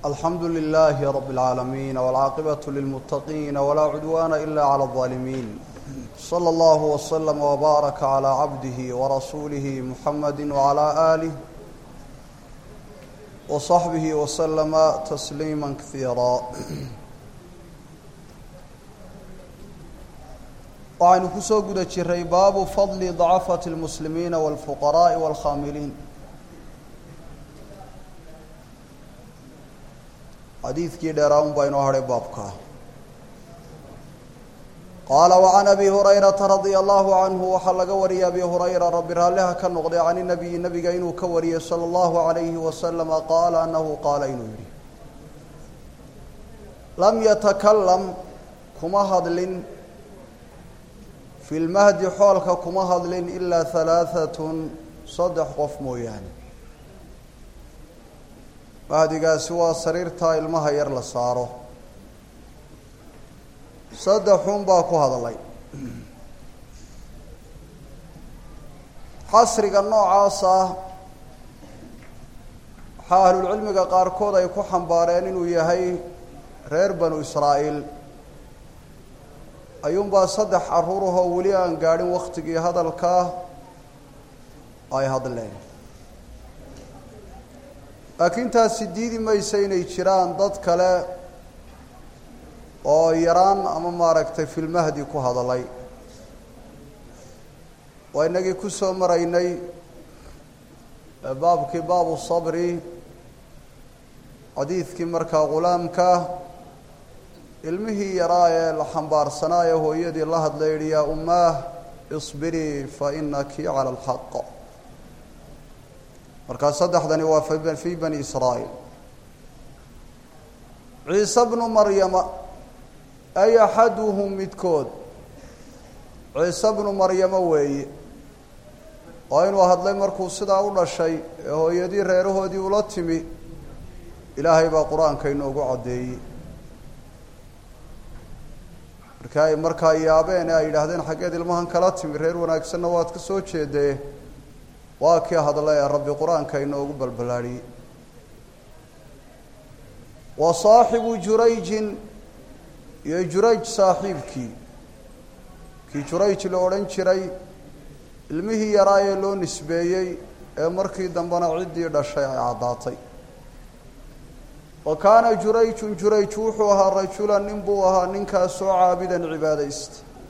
الحمد لله رب العالمين والعاقبة للمتقين ولا عدوان إلا على الظالمين صلى الله وسلم وبارك على عبده ورسوله محمد وعلى آله وصحبه وسلم تسليما كثيرا وعن كسوق دجري باب فضل ضعفة المسلمين والفقراء والخاملين حديث كي دراهم بينه هذا بابك قال وعن أبي هريرة رضي الله عنه وحلق وري أبي هريرة رب رالها كالنقضي عن النبي قينه كوري صلى الله عليه وسلم قال أنه قال إنه لم يتكلم كما هدل في المهد حولك كما هدل إلا ثلاثة صدح قفمو يعني هذه سوى سريرتا ilmaha yar la saaro sadexun baa ku hadalay xasriga noocaas ah xaalul cilmiga qaar kood ay ku xambaareen inuu yahay reer banu Israa'iil ayuun baa sadex aruuraha wali aan gaarin waqtigii hadalka ay hadleen laakiin taasi diidi mayso inay jiraan dad kale oo yaraan ama maaragtay fil mahdi ku hadalay waa inagii ku soo maraynay baabkii baabu sabri xadiidkii markaa gulaamka ilmihii yaraa ee la xambaarsanaayo hooyadii la hadlay yidhi yaa ummaah isbirii fa innaki cala alxaq marka saddexdani waa fi bani Israa'iil Ciisa ibn Maryam ay ahaduhum midkood Ciisa ibn Maryam weeye oo inuu hadlay markuu sidaa u dhashay hooyadii reerahoodii ula timi Ilaahay baa Quraanka inoogu cadeeyay markaa yaabeen ay yiraahdeen xageed ilmahan kala timi reer wanaagsanna waad ka soo jeeday waa kii hadlay rabbi quraanka inoogu balbalaari wa saahibu jurayj ya jurayj saahibki ki jurayj la oran jiray ilmihii yaraaye loo nisbeeyay ee markii dambana cidii dhashay ay cadaatay wa kana jurayj wuxuu ahaa rajulan ninbuu ahaa ninkaas soo caabidan cibaadayst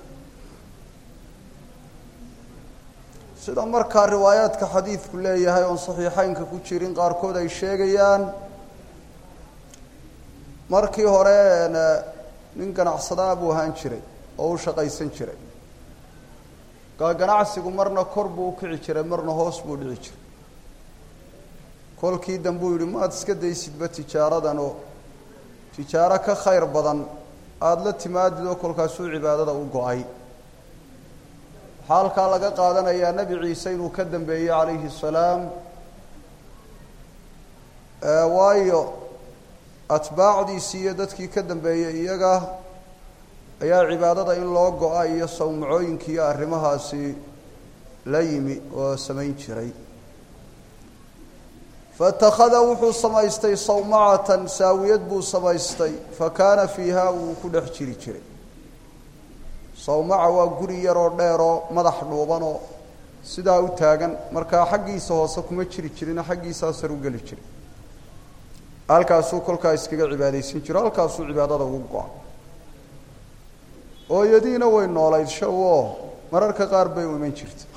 sida markaa riwaayaadka xadiidku leeyahay oo saxiixaynka ku jirin qaar kood ay sheegayaan markii hore nin ganacsada buu ahaan jiray oo uu shaqaysan jiray ganacsigu marna kor buu u kici jiray marna hoos buu dhici jiray kolkii dambu yiri ma iska daysidba tijaaradan oo tijaara ka khayr badan aad la timaadido kolkaas uu cibaadada u go'ay حالك لقى قادنا يا نبي عيسى وكذب به عليه السلام وايو أتباع دي سيادتك كذب به إيجا يا عبادة إن الله قاء يصوم عين كيا رمها سي ليمي وسمين شري فاتخذوا حصمايستي صومعة ساويت بو صمايستي فكان فيها وكل حشري شري صومعة وقري يرو ديرو مدح دوبانو سدا u taagan marka xaqiisa hoose kuma jirin xaqiisa sar u gali jiray halkaas uu kolka iskaga cibaadeysan jiray halkaas uu cibaadada ugu go'an oo yadiina way noolayd shawo mararka qaar bay u iman jirtay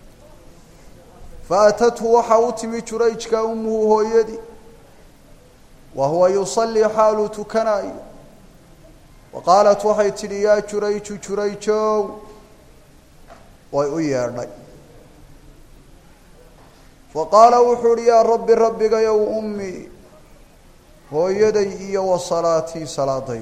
faatatu waxa uu timi jurayjka ummuhu hooyadi wa huwa yusalli halu tukanay وقالت وحيت لي يا جريجو ويردي فقال وحور يا ربي يا أمي هو يدي وصلاتي صلاتي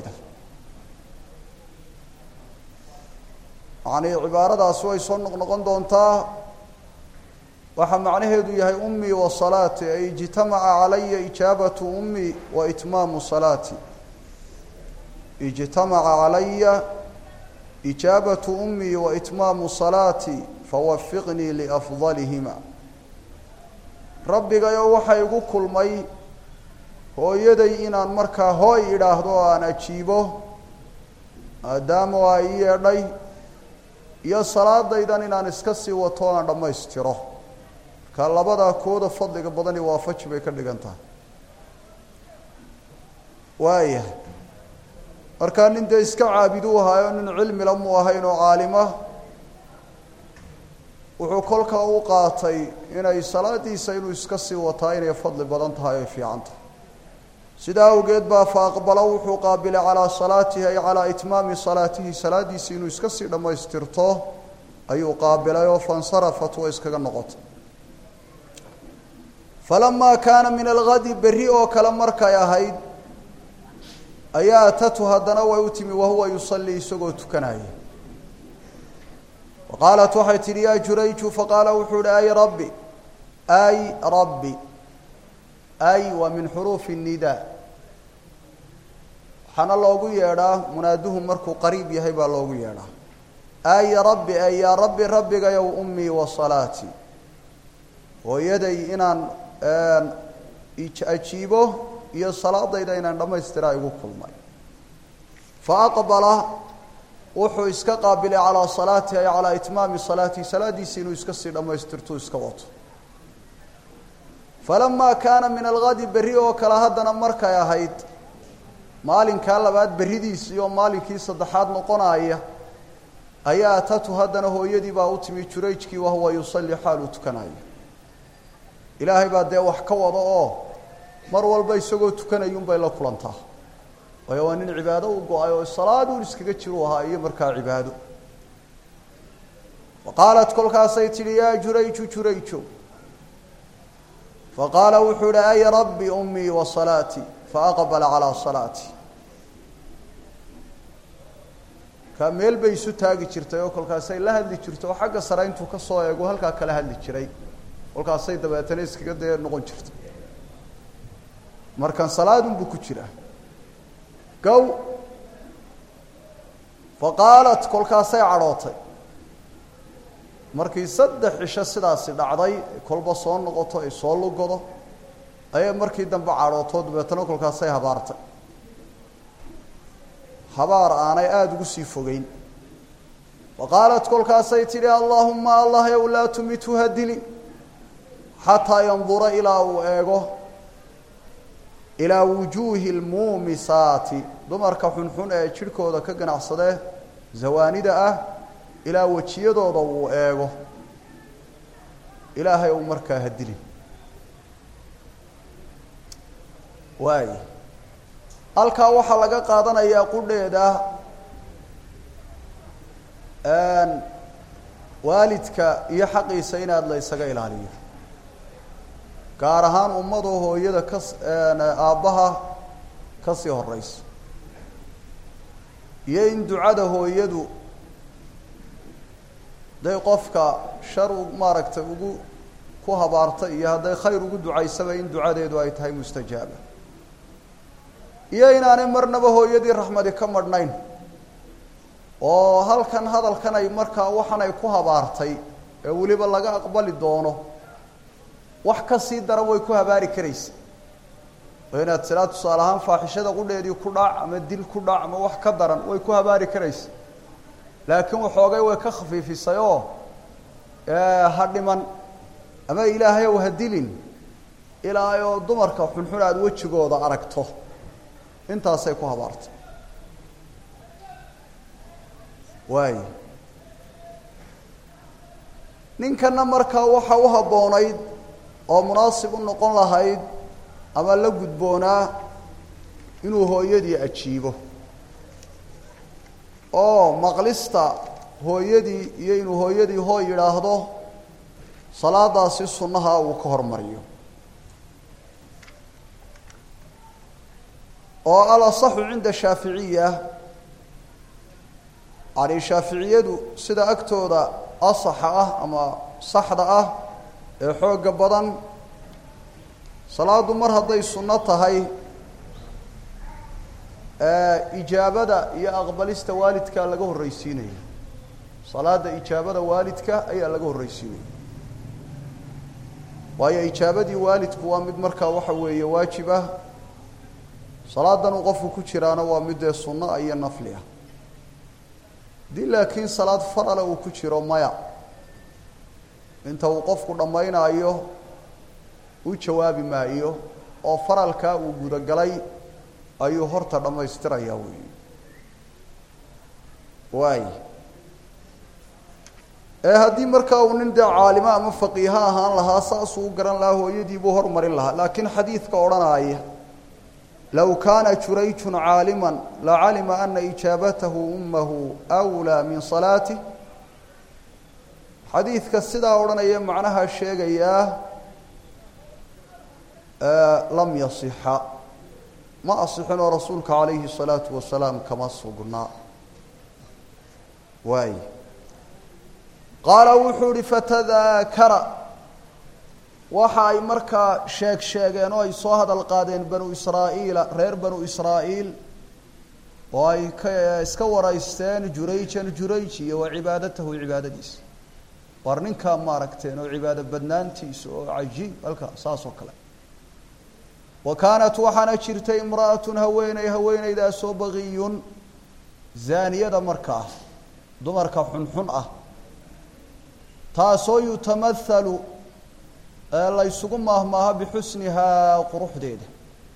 يعني عبارة أسوأ صنق نقندونتا وحا معنى هدو يهي أمي وصلاتي أي اجتمع علي إجابة أمي وإتمام صلاتي اجتمع علي إجابة أمي وإتمام صلاتي فوفقني لأفضلهما ربي يا وحي كل مي hooyaday inaan markaa hooy idhaahdo aan ajiibo maadaama ay ii yeedhay iyo salaadaydan inaan iska sii wato aan dhammaystiro marka labadaa kooda fadliga badani waafaji bay ka dhigan tahay waaya markaa nin dee iska caabiduu ahaayo nin cilmila mu ahayn oo caalima wuxuu kolkaa u qaatay inay salaadiisa inuu iska sii wataa inay fadli badan tahay ay fiican tahay sidaa awgeed baa fa aqbala wuxuu qaabilay calaa salaatihi ay calaa itmaami salaatihi salaadiisi inuu iska sii dhammaystirto ayuu qaabilay oo fansarafat way iskaga noqotay falamaa kaana min algadi berri oo kale markay ahayd ayaa atatu haddana way u timi wahuwa yusallii isagoo tukanaya waqaalat waxay tidhi yaa jurayju faqaala wuxuu uhi ay rabbi ay waa min xuruufi الnidaa waxaana loogu yeedhaa munaaduhu markuu qariib yahay baa loogu yeedhaa ay rabbi ay yaa rabbi rabbigayow ummii wa salaatii hooyaday inaan ajiibo iyo salaadayda inaan dhammaystiraa igu kulmay faaqbala wuxuu iska qaabilay calaa salaatihi ay calaa itmaami salaatihi salaadiisi inuu iska sii dhammaystirtuu iska wato falamaa kaana min algadi berri oo kale haddana markay ahayd maalinkaa labaad berridiisii oo maalinkii saddexaad noqonaya ayaa atatu haddana hooyadii baa u timi jurayjkii wahuwa yusalli xaal uu tukanayo ilaahay baa dee wax ka wada oo mar walba isagoo tukanayuunbay la kulantaa waayo waa nin cibaado u go-ay oo salaaduun iskaga jiru ahaa iyo markaa cibaado faqaalat kolkaasay tidhi yaa jurayjo faqaala wuxuu uhi ay rabbi ummii wa salaatii faaqbala calaa salaatii ka meel bay isu taagi jirtay oo kolkaasay la hadli jirtay oo xagga sare intuu ka soo eego halkaa kala hadli jiray kolkaasay dabeetana iskaga dee noqon jirtay markan salaadunbuu ku jiraa gow faqaalat kolkaasay cadhootay markii 3 cisho sidaasi dhacday kolba soo noqoto ay soo lugodo ayay markii dambe cadhooto dabeetana kolkaasay habaartay habaar aanay aada ugu sii fogeyn waqaalat kolkaasay tidhi allaahumma allah yow laa tumithu hadili xataa yandura ilaa uu eego ilaa wujuuhi lmuumisaati dumarka xunxun ee jidhkooda ka ganacsadee zawaanida ah ilaa wejiyadooda uu eego ilaahay uu markaa hadili waay halkaa waxaa laga qaadanayaa qudheeda waalidka iyo xaqiisa inaad la isaga ilaaliyo gaar ahaan ummadoo hooyada ka aabbaha ka sii horeyso iyo in ducada hooyadu hadday qofka shar maaragtay ugu ku habaarta iyo hadday khayr ugu ducaysaba in ducadeedu ay tahay mustajaaba iyo inaanay marnaba hooyadii raxmadi ka madhnayn oo halkan hadalkan ay markaa waxan ay ku habaartay ee weliba laga aqbali doono wax ka sii daran way ku habaari karaysa oo inaad sidaa tusaale ahaan faaxishada qudheedii ku dhac ama dil ku dhac ama wax ka daran way ku habaari karaysa laakiin waxoogay way ka khafiifisay oo ha dhiman ama ilaahay ou ha dilin ilaa oo dumarka xunxun aada wejigooda aragto intaasay ku habaartay waay ninkana markaa waxa u habboonayd oo munaasib u noqon lahayd ama la gudboonaa inuu hooyadii ajiibo oo maqlista hooyadii iyo inuu hooyadii hooy yidhaahdo salaadaasi sunnaha uu ka hormariyo oo alasaxu cinda shaaficiya yani shaaficiyadu sida agtooda asaxa ah ama saxda ah ee xooga badan salaadu mar hadday sunno tahay ijaabada iyo aqbalista waalidka laga horreysiinaya salaada ijaabada waalidka ayaa laga horreysiinaya waayo ijaabadii waalidku waa mid markaa waxa weeye waajib ah salaadan uu qofku ku jiraana waa mid sunno iyo nafli ah dii laakiin salaad farala uu ku jiro maya inta uu qofku dhamaynayo uu jawaabi maayo oo faralka uu guda galay ayuu horta dhamaystiraya way haddii markaa uu nin caalima ama faqiiha ahaan lahaa saas uu garan lahaa hooyadii buu hormarin lahaa laakiin xadiidka odhanaya law kaana jurayjun caaliman lacalima ana ijaabatahu ummuhu awlaa min salaatih xadiidka sidaa odhanaya macnaha sheegayaa lam yasixa ma asixin oo rasuulka calayhi الsalaatu wasalaam kama sugnaa waay qaala wuxuu uhi fatadaakara waxa ay markaa sheegeen oo ay soo hadal qaadeen banu israa'iila reer banu israa'iil oo ay iska waraysteen jurayj iyo wa cibaadatahu cibaadadiisa war ninkaa maaragteen oo cibaado badnaantiisa oo cajiib halka saas oo kale wa kaanat waxaana jirtay imra'atun haweenaydaasoo baqiyun zaaniyada markaa dumarka xunxun ah taasoo yutamahalu la isugu maahmaaha bixusnihaa quruxdeeda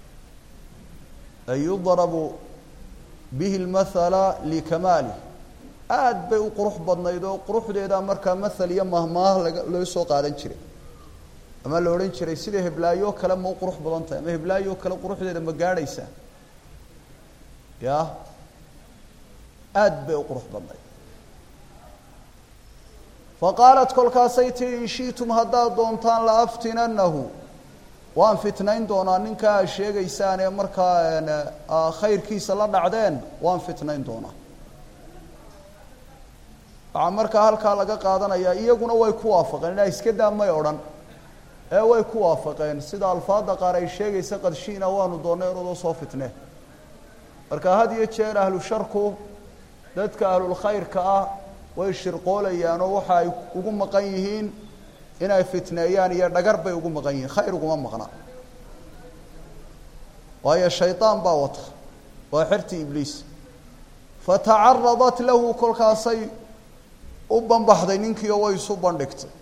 ay yudrabu bihi lmathala likamaalih aad bay u qurux badnayd oo quruxdeeda markaa mathal iyo mahmaah loo soo qaadan jiray ama la odhan jiray sida heblaayo kale ma u qurux badan tahay ama heblaayo kale quruxdeeda ma gaadhaysaa ya aad bay u qurux badnayd faqaalat kolkaasay tii in shiitum haddaad doontaan la aftinannahu waan fitnayn doonaa ninkaa sheegaysaan ee markaa khayrkiisa la dhacdeen waan fitnayn doonaa waxaa markaa halkaa laga qaadanayaa iyaguna way ku waafaqeen inaa iska daa may odhan ee way ku waafaqeen sida alfaada qaar ay sheegaysa qad shi'na waanu doonnay inadoo soo fitnee marka had iyo jeer ahlu sharku dadka ahlulkhayrka ah way shirqoolayaan oo waxa ay ugu maqan yihiin inay fitneeyaan iyo dhagar bay ugu maqan yihiin khayr uguma maqna waayo shaydaan baa wata waa xirtii ibliis fatacaradat lahu kolkaasay u banbaxday ninkii oo way isu bandhigtay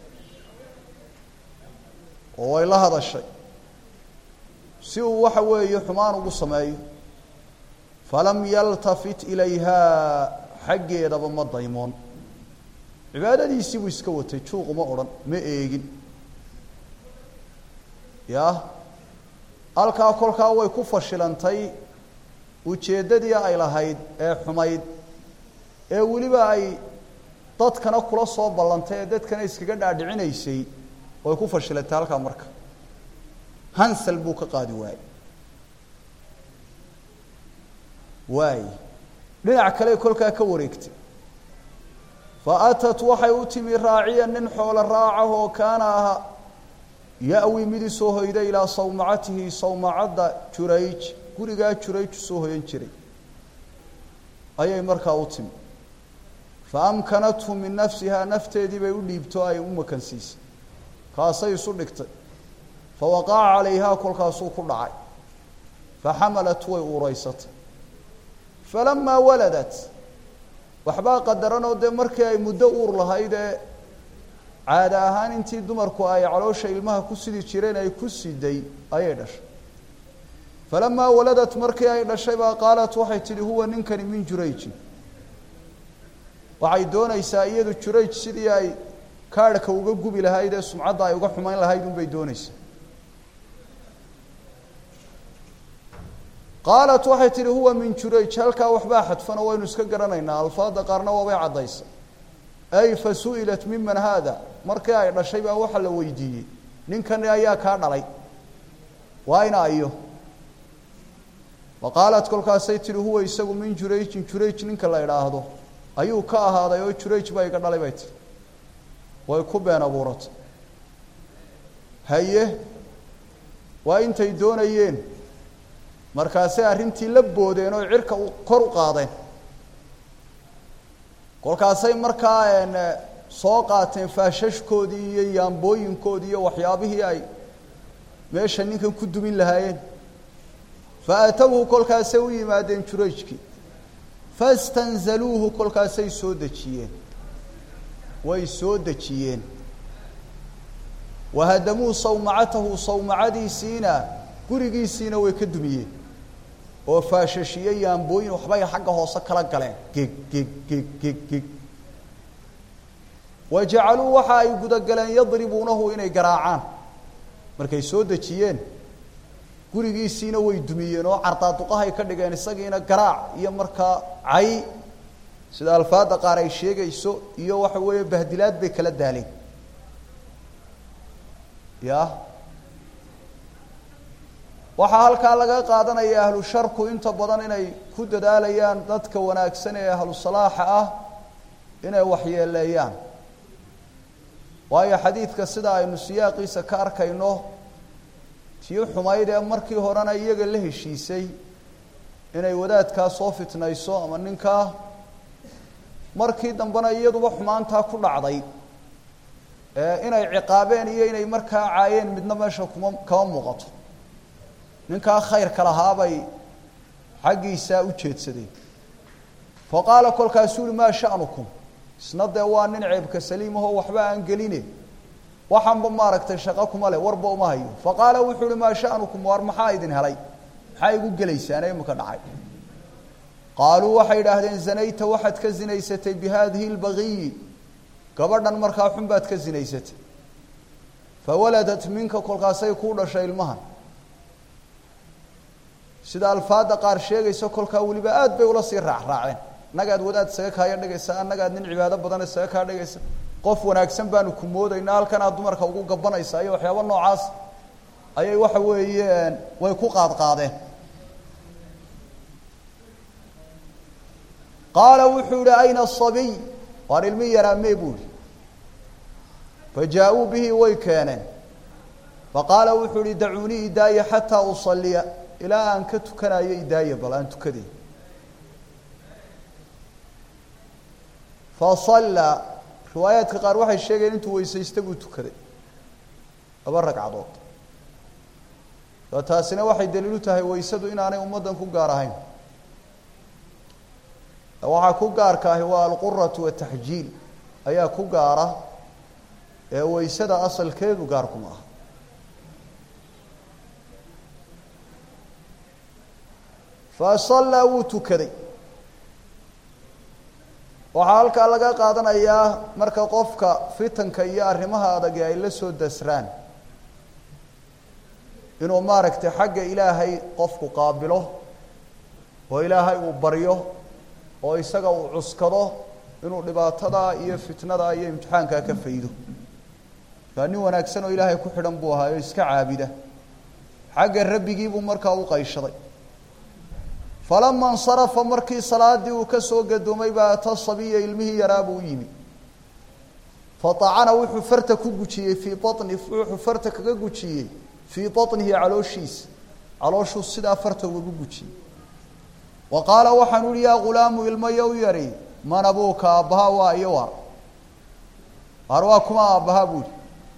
oo way la hadashay si uu waxa weeye xumaan ugu sameeyo falam yaltafit ilayha xaggeedaba ma daymoon cibaadadiisii buu iska watay juuquma odhan ma eegin ya halkaa kolkaa way ku fashilantay ujeeddadii ay lahayd ee xumayd ee weliba ay dadkana kula soo ballantay ee dadkana iskaga dhaadhicinaysay way ku fashilantay halkaa marka hansal buu ka qaadi waay dhinac kale kolkaa ka wareegtay faatat waxay u timi raaciya nin xoolo raacah oo kaana ahaa ya-wi mid isoo hoyda ilaa sawmacatihi sawmacadda jurayj gurigaa jurayj soo hoyan jiray ayay markaa u timi fa amkanathu min nafsihaa nafteedii bay u dhiibto ay u makansiisay kaasay isu dhigtay fa waqaca calayhaa kolkaasuu ku dhacay fa xamalat way uuraysatay falamaa waladat waxbaa qadaranoo dee markii ay muddo uur lahayd ee caada ahaan intii dumarku ay caloosha ilmaha ku sidi jireen ay ku siday ayay dhashay falamaa waladat markii ay dhashay baa qaalat waxay tidhi huwa ninkani min jurayjin waxay doonaysaa iyadu jurayj sidii ay kaadhka uga gubi lahayd ee sumcadda ay uga xumayn lahayd unbay doonaysaa qaalat waxay tidhi huwa min jurayj halkaa waxbaa xadfan oo waynu iska garanaynaa alfaada qaarna waabay caddaysa ay fa su'ilat miman haada markii ay dhashay baa waxa la weydiiyey ninkani ayaa kaa dhalay waa ina ayo wa qaalat kolkaasay tidhi huwa isagu min jurayjin jurayj ninka la idhaahdo ayuu ka ahaaday oo jurayj baa iga dhalay bay tihi way ku been abuuratay haye waa intay doonayeen markaasay arrintii la boodeen oo cirka kor u qaadeen kolkaasay markaa soo qaateen faashashkoodii iyo yaambooyinkoodii iyo waxyaabihii ay meesha ninkan ku dumin lahaayeen فأتوه كل كاسوي ما دين جريجك فاستنزلوه كل كاسي سودتشيين ويسودتشيين وهدموا صومعته صومعدي سينا قرقي سينا ويكدميه وفاششيين ينبوين وحبايا حقه هوسا كلا قلين كيك كيك كيك كيك كيك وجعلوا وحا يقود قلين يضربونه إني قراعان markay soo dajiyeen gurigiisina way dumiyeen oo cartaatuqaha ay ka dhigeen isagiina garaac iyo markaa cay sida alfaada qaar ay sheegayso iyo waxa weeye bahdilaad bay kala daaleen waxa halka laga qaadanaya ahlu sharku inta badan inay ku dadaalayaan dadka wanaagsan ee ahlu salaaxa ah inay waxyeeleeyaan waayo xadiidka sida aynu siyaaqiisa ka arkayno tii xumayd ee markii horena iyaga la heshiisay inay wadaadka soo fitnayso ama ninka markii dambana iyaduba xumaanta ku dhacday inay ciqaabeen iyo inay markaa caayeen midna meesha kama muuqato ninka khayr kala haabay xaqiisa u jeedsadeen faqala kul kaasul ma sha'nukum isnada waa nin ceebka saliimaho waxba aan geline waxaan ba maaragtay shaqo kuma leh warba uma hayo faqala wuxuu ma sha'nukum war maxaa idin helay maxay igu galeysaan ay maka dhacay qaaluu waxay yiraahdeen zanayta waxad ka zinaysatay bi hadhihi albaghi gabadhan markaa xun baad ka zinaysatay fawaladat minka kolkaasay ku dhashay ilmahan sida alfaada qaar sheegayso kolka waliba aad bay ula sii raaceen nagaad wadaad saga kaaya dhagaysa nagaad nin cibaado badan saga ka dhagaysa qof wanaagsan baanu ku moodaynaa halkan aad dumarka ugu gabanaysa iyo waxyaabo noocaas ayay waxa weeyeen way ku qaadqaadeen qaala wuxuu ayna sabi war ilmi yara meebul fajaa'u bihi way keeneen faqala wuxuu da'uni idaaya hatta usalliya ila an ka tukanayo idaaya bal aan tukadii فصلى روايات قار waxay sheegeen intuu weysaysta buu tukaday laba ragcadood taasina waxay daliil u tahay weysadu inaanay ummadan ku gaar ahayn waxa ku gaarka ah waa al-qurratu wa tahjiil ayaa ku gaara ee weysada asalkeedu gaar kuma ah فصلى وتكدي waxa halka laga qaadanayaa marka qofka fitanka iyo arrimaha adag ay la soo dasraan inuu maaragtay xagga ilaahay qofku qaabilo oo ilaahay uu baryo oo isaga uu cuskado inuu dhibaatada iyo fitnada iyo imtixaanka ka faydo kaani wanaagsan oo ilaahay ku xidhan buu ahaa iska caabida xagga rabbigii buu markaa u qayshaday فلما انصرف مركي صلاتي وكسو قدومي باتا صبي علمه يرابو يمي فطعنا وحو فرتك كغوچيه في بطن وحو فرتك كغوچيه في بطنه علوشيس علوشو سدا فرتك كغوچيه وقال وحنوا يا غلام الميو يري من ابوك ابها وايوا arwaakuma aabaha buuri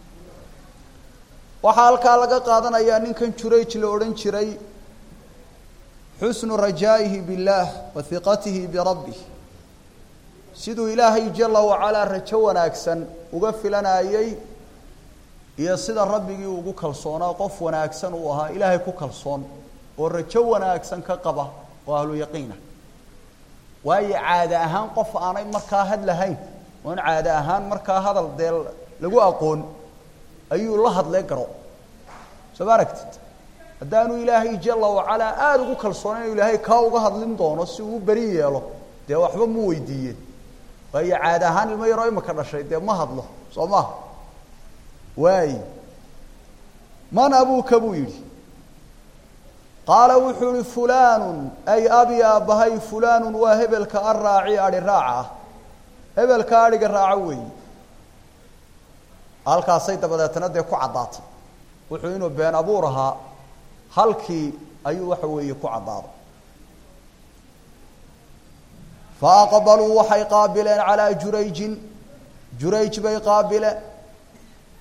waxa halka laga qaadanayaa ninkan Jurayj la oran jiray حسن رجائه بالله وثقته بربه سيدو إلهي جل وعلا رجو وناكسن وقفلنا أيي يا سيد ربي وقو كالصونا قف وناكسن وها إلهي كو كالصون والرجو وناكسن كقبه وأهل يقينه وأي عادة أهان قف أنا مركاهد لهين وأن عادة أهان مركاهد الديل لقو أقول أي الله لقرأ سباركت haddaanu ilaahay jalla wa ala aad ugu kalsoonay ilaahay ka uga hadlin doono si uu bari yeelo de waxba mu weydiiyeen way caad ahaan ilmo yaro imaka dhashay de ma hadlo Soomaa way man abuka buu yiri qaala wuxuu fulaan ay abi abahay fulaan wa hebelka arraaci ari raaca hebelka ariga raaca way halkaasay dabadeetana de ku cadaatay wuxuu inuu been abuuraha halkii ayuu waxa weeye ku cadaado faaqbalu waxay qaabileen ala jurayj bay qaabila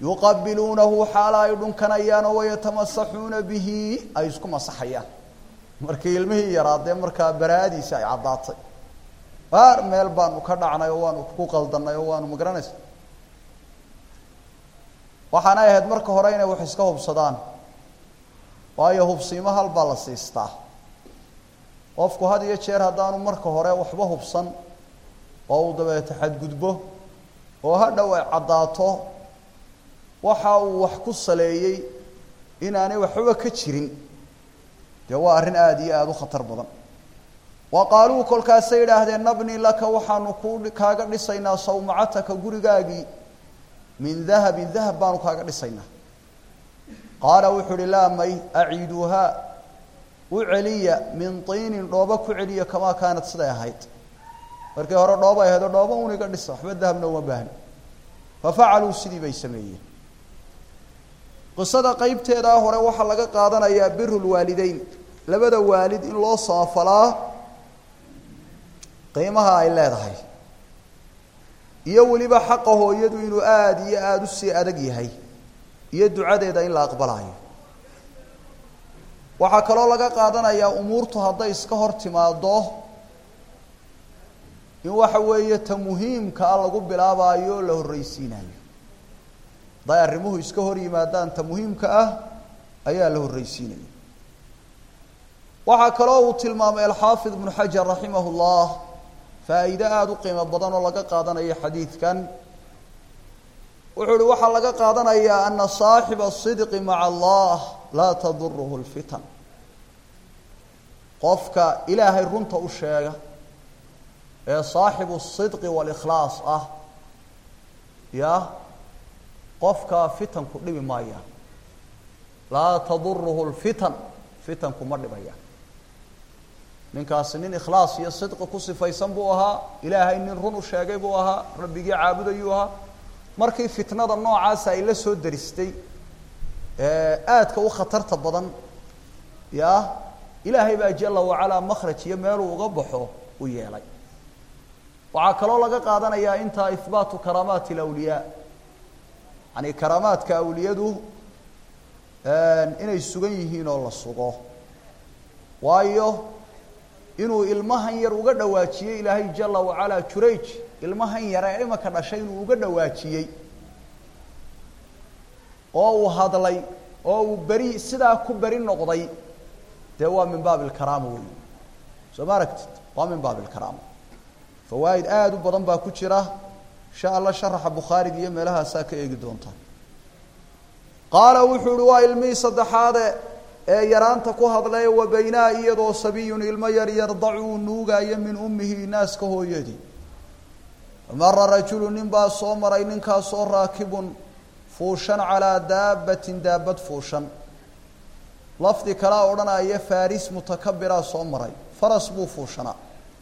yuqabbilunahu xala yudunkanayaan oo yatamassaxuna bihi ay isku masaxayaan markii ilmihii yaraadee markaa baraadiisa ay caddaatay baar meel baanu ka dhacnay oo waanu ku qaldanay oo waanu magaranaysa waxaana ahayd marka hore inay wax iska hubsadaan waayo hubsiimo hal baa la siistaa qofku had iyo jeer haddaanu marka hore waxba hubsan oo uu dabeeta xadgudbo oo hadhow ay caddaato waxa uu wax ku saleeyey inaanay waxba ka jirin dee waa arrin aada iyo aada u khatar badan wa qaaluu kolkaasay yidhaahdeen nabni laka waxaanu kaaga dhisaynaa sawmacataka gurigaagii min dahabin dahab baanu kaaga dhisaynaa qaala wuxuu uhi laa may aciiduuhaa u celiya min tiinin dhoobo ku celiya kamaa kaanad siday ahayd markii hore dhoobo ay ahayd oo dhoobo uniga dhisa waxba dahabna uma baahni fafacaluu sidii bay sameeyeen qisada qaybteedaa hore waxaa laga qaadanayaa biru lwaalideyn labada waalid in loo samafalaa qiimaha ay leedahay iyo weliba xaqa hooyadu inuu aada iyo aada usii adag yahay iyo ducadeeda in la aqbalayo waxaa kaloo laga qaadanayaa umuurtu hadday iska hor timaado in waxa weeye ta muhiimka ah lagu bilaabayo la horreysiinayo hadday arrimuhu iska hor yimaadaan ta muhiimka ah ayaa la horreysiinaya waxaa kaloo uu tilmaamay alxaafid ibnu xajar raximah llah faa'iide aada u qiimo badan oo laga qaadanayo xadiidkan wuxuu uhi waxaa laga qaadanayaa ana saaxiba asidqi maca allah laa taduruhu lfitan qofka ilaahay runta u sheega ee saaxibu sidqi walikhlaas ah ya qofkaa fitanku dhibi maaya laa taduruhu lfitan fitanku ma dhibaya ninkaasi nin ikhlaas iyo sidqi ku sifaysan buu ahaa ilaahay nin run u sheegay buu ahaa rabbigii caabudayuu ahaa markii fitnada noocaasa ay la soo daristay aadka u khatarta badan ya ilaahay baa jala wacalaa makhraj iyo meeluu uga baxo u yeelay waxaa kaloo laga qaadanayaa intaa ihbaatu karaamaati alawliyaa yani karaamaadka awliyadu inay sugan yihiin oo la sugo waayo inuu ilmahan yar uga dhawaajiyey ilaahay jala wacalaa jurayj ilmahan yar ee imaka dhashay inuu uga dhawaajiyey oo uu hadlay oo uu beri sidaa ku beri noqday dee waa min baab ilkaraama wey soo ma aragtid waa min baab ilkaraama fawaa'id aada u badan baa ku jira insha allah sharaxa bukhaariga iyo meelahaasaa ka eegi doonta qaala wuxuu uhi waa ilmihii saddexaade ee yaraanta ku hadlay wa baynaa iyadoo sabiyun ilmo yar yardacu uu nuugaayo min ummihi naaska hooyadii mara rajulu nin baa soo maray ninkaasoo raakibun fuushan calaa daabbatin daabad fuushan lafdi kalaa odhanaya faris mutakabiraa soo maray faras buu fuushanaa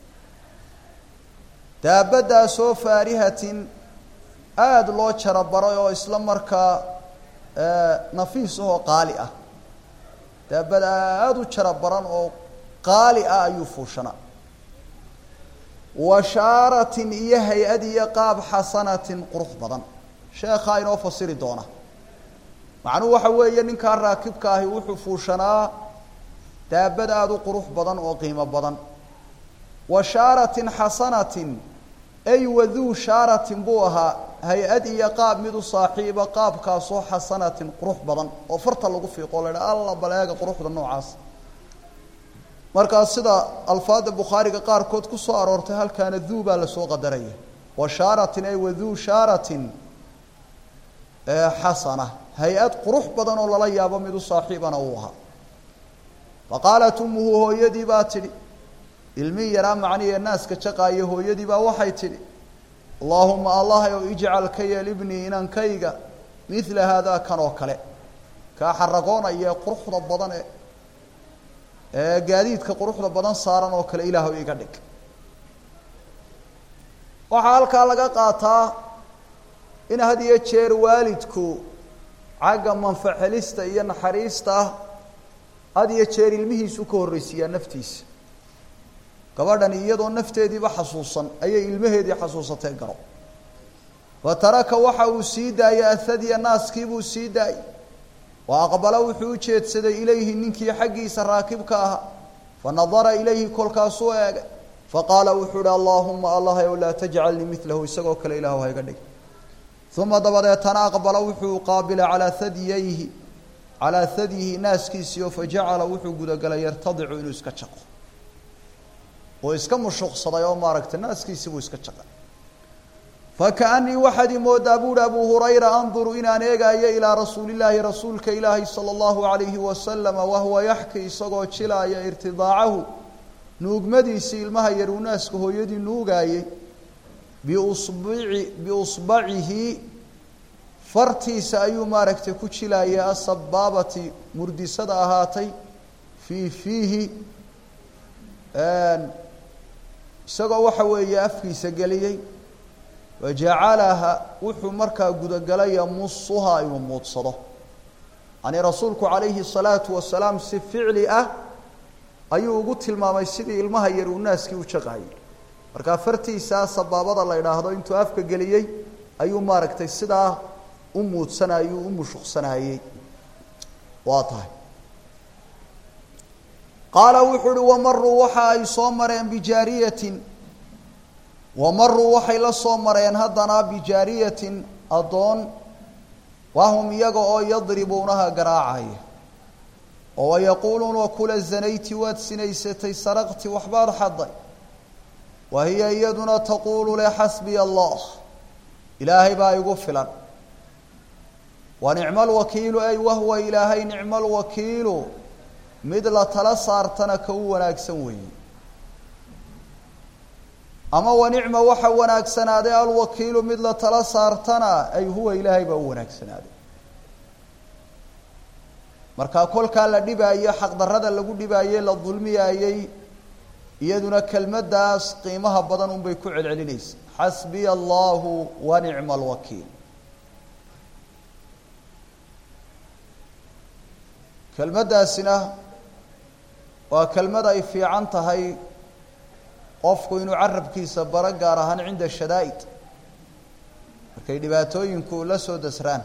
daabadaasoo faarihatin aada loo jarabaray oo isla markaa nafiis ahoo qaali ah daabad aada u jarabaran oo qaali ah ayuu fuushanaa washaaratin iyo hay-ad iyo qaab xasanatin qurux badan sheekhaa inoo fasiri doona macnuhu waxa weeye ninkaa raakibka ahi wuxuu fuushanaa daabad aada u qurux badan oo qiimo badan washaaratin xasanatin ay waduu shaaratin buu ahaa hay-ad iyo qaab mid u saaxiiba qaabkaasoo xasanatin qurux badan oo farta lagu fiiqo la idhaha alla baleega quruxda noocaas markaas sida alfaada bukhaariga qaarkood ku soo aroortay halkaana duu baa lasoo qadaraya washaaratin ay waduu shaaratin xasana hay-ad qurux badan oo lala yaabo mid u saaxiibana uu ahaa faqaalat ummuhu hooyadii baa tidhi ilmihii yaraa macnihee naaska jaqaayo hooyadii baa waxay tidhi allaahuma allah ow ijcal ka yeel ibnii inankayga midla haadaa kan oo kale kaa xaragoonaya ee quruxda badan ee gaadiidka quruxda badan saaran oo kale ilaahw iga dhig waxaa halkaa laga qaataa in had iyo jeer waalidku xagga manfacelista iyo naxariista had iyo jeer ilmihiisu ka horreysiiyaa naftiisa gabadhani iyadoo nafteediiba xasuusan ayay ilmaheedii xasuusatay garo wa taraka waxa uu sii daayay athadya naaskiibuu sii daayay wa aqbala wuxuu u jeedsaday ilayhi ninkii xaggiisa raakibka ahaa فنظر إليه كل كاسوء فقال وحول اللهم الله ولا تجعلني مثله يسقوك الإله وهي قدك ثم ضبط يتناقبل وحو قابل على ثديه ناس كيسيو فجعل وحو قد قال يرتضع إنه يسكتشق ويسكم الشخص يوم ماركت الناس كيسيو يسكتشق فكأني واحد مود أبو هريرة أنظر إن أنيقا إلى رسول الله رسولك إلهي صلى الله عليه وسلم وهو يحكي صغو شلا ارتضاعه نوغمدي سيلمها يروناس كهو يدي نوغاي بأصبعه فرتي سأيو ماركت كشلا يا الصبابة مردسة أهاتي فيه صغو وحوي أفكي سقليي وجعلها وحو مركا قدقلا يمصها يمصده يعني رسولك عليه الصلاة والسلام سفعلي أيو قلت الماما يسيدي المها يروناس كي وشغاي مركا فرتي ساسا بابا الله يراهدو انتو أفكا قليي أيو ماركتا يسيدا سنة أيو شخصنا واضح قال وحو ومروا وحا يصومرين بجارية ومروا وحي لصومرين هدنا بجارية أضون وهم يقعوا يضربونها قراعي ويقولون وكل الزنيت واتسنيستي سرقت وحبار حضي وهي يدنا تقول لحسبي الله إلهي با يغفلا ونعم الوكيل أي وهو إلهي نعم الوكيل مثل تلصارتنا كونا كسوي أما ونعم وحونا كسنادي الوكيل مثل تلصارتنا أي هو إلهي بونا كسنادي marka kolka la dhibaayo xaq darrada lagu dhibaayo la dulmiyay iyaduna kelmadaas qiimaha badan un bay ku celcelinaysaa hasbi allah wa ni'mal wakiil kelmadaasina waa kelmad ay fiican tahay qofku inuu carabkiisa bara gaar ahaan cinda shadaa'id markay dhibaatooyinku la soo dasraan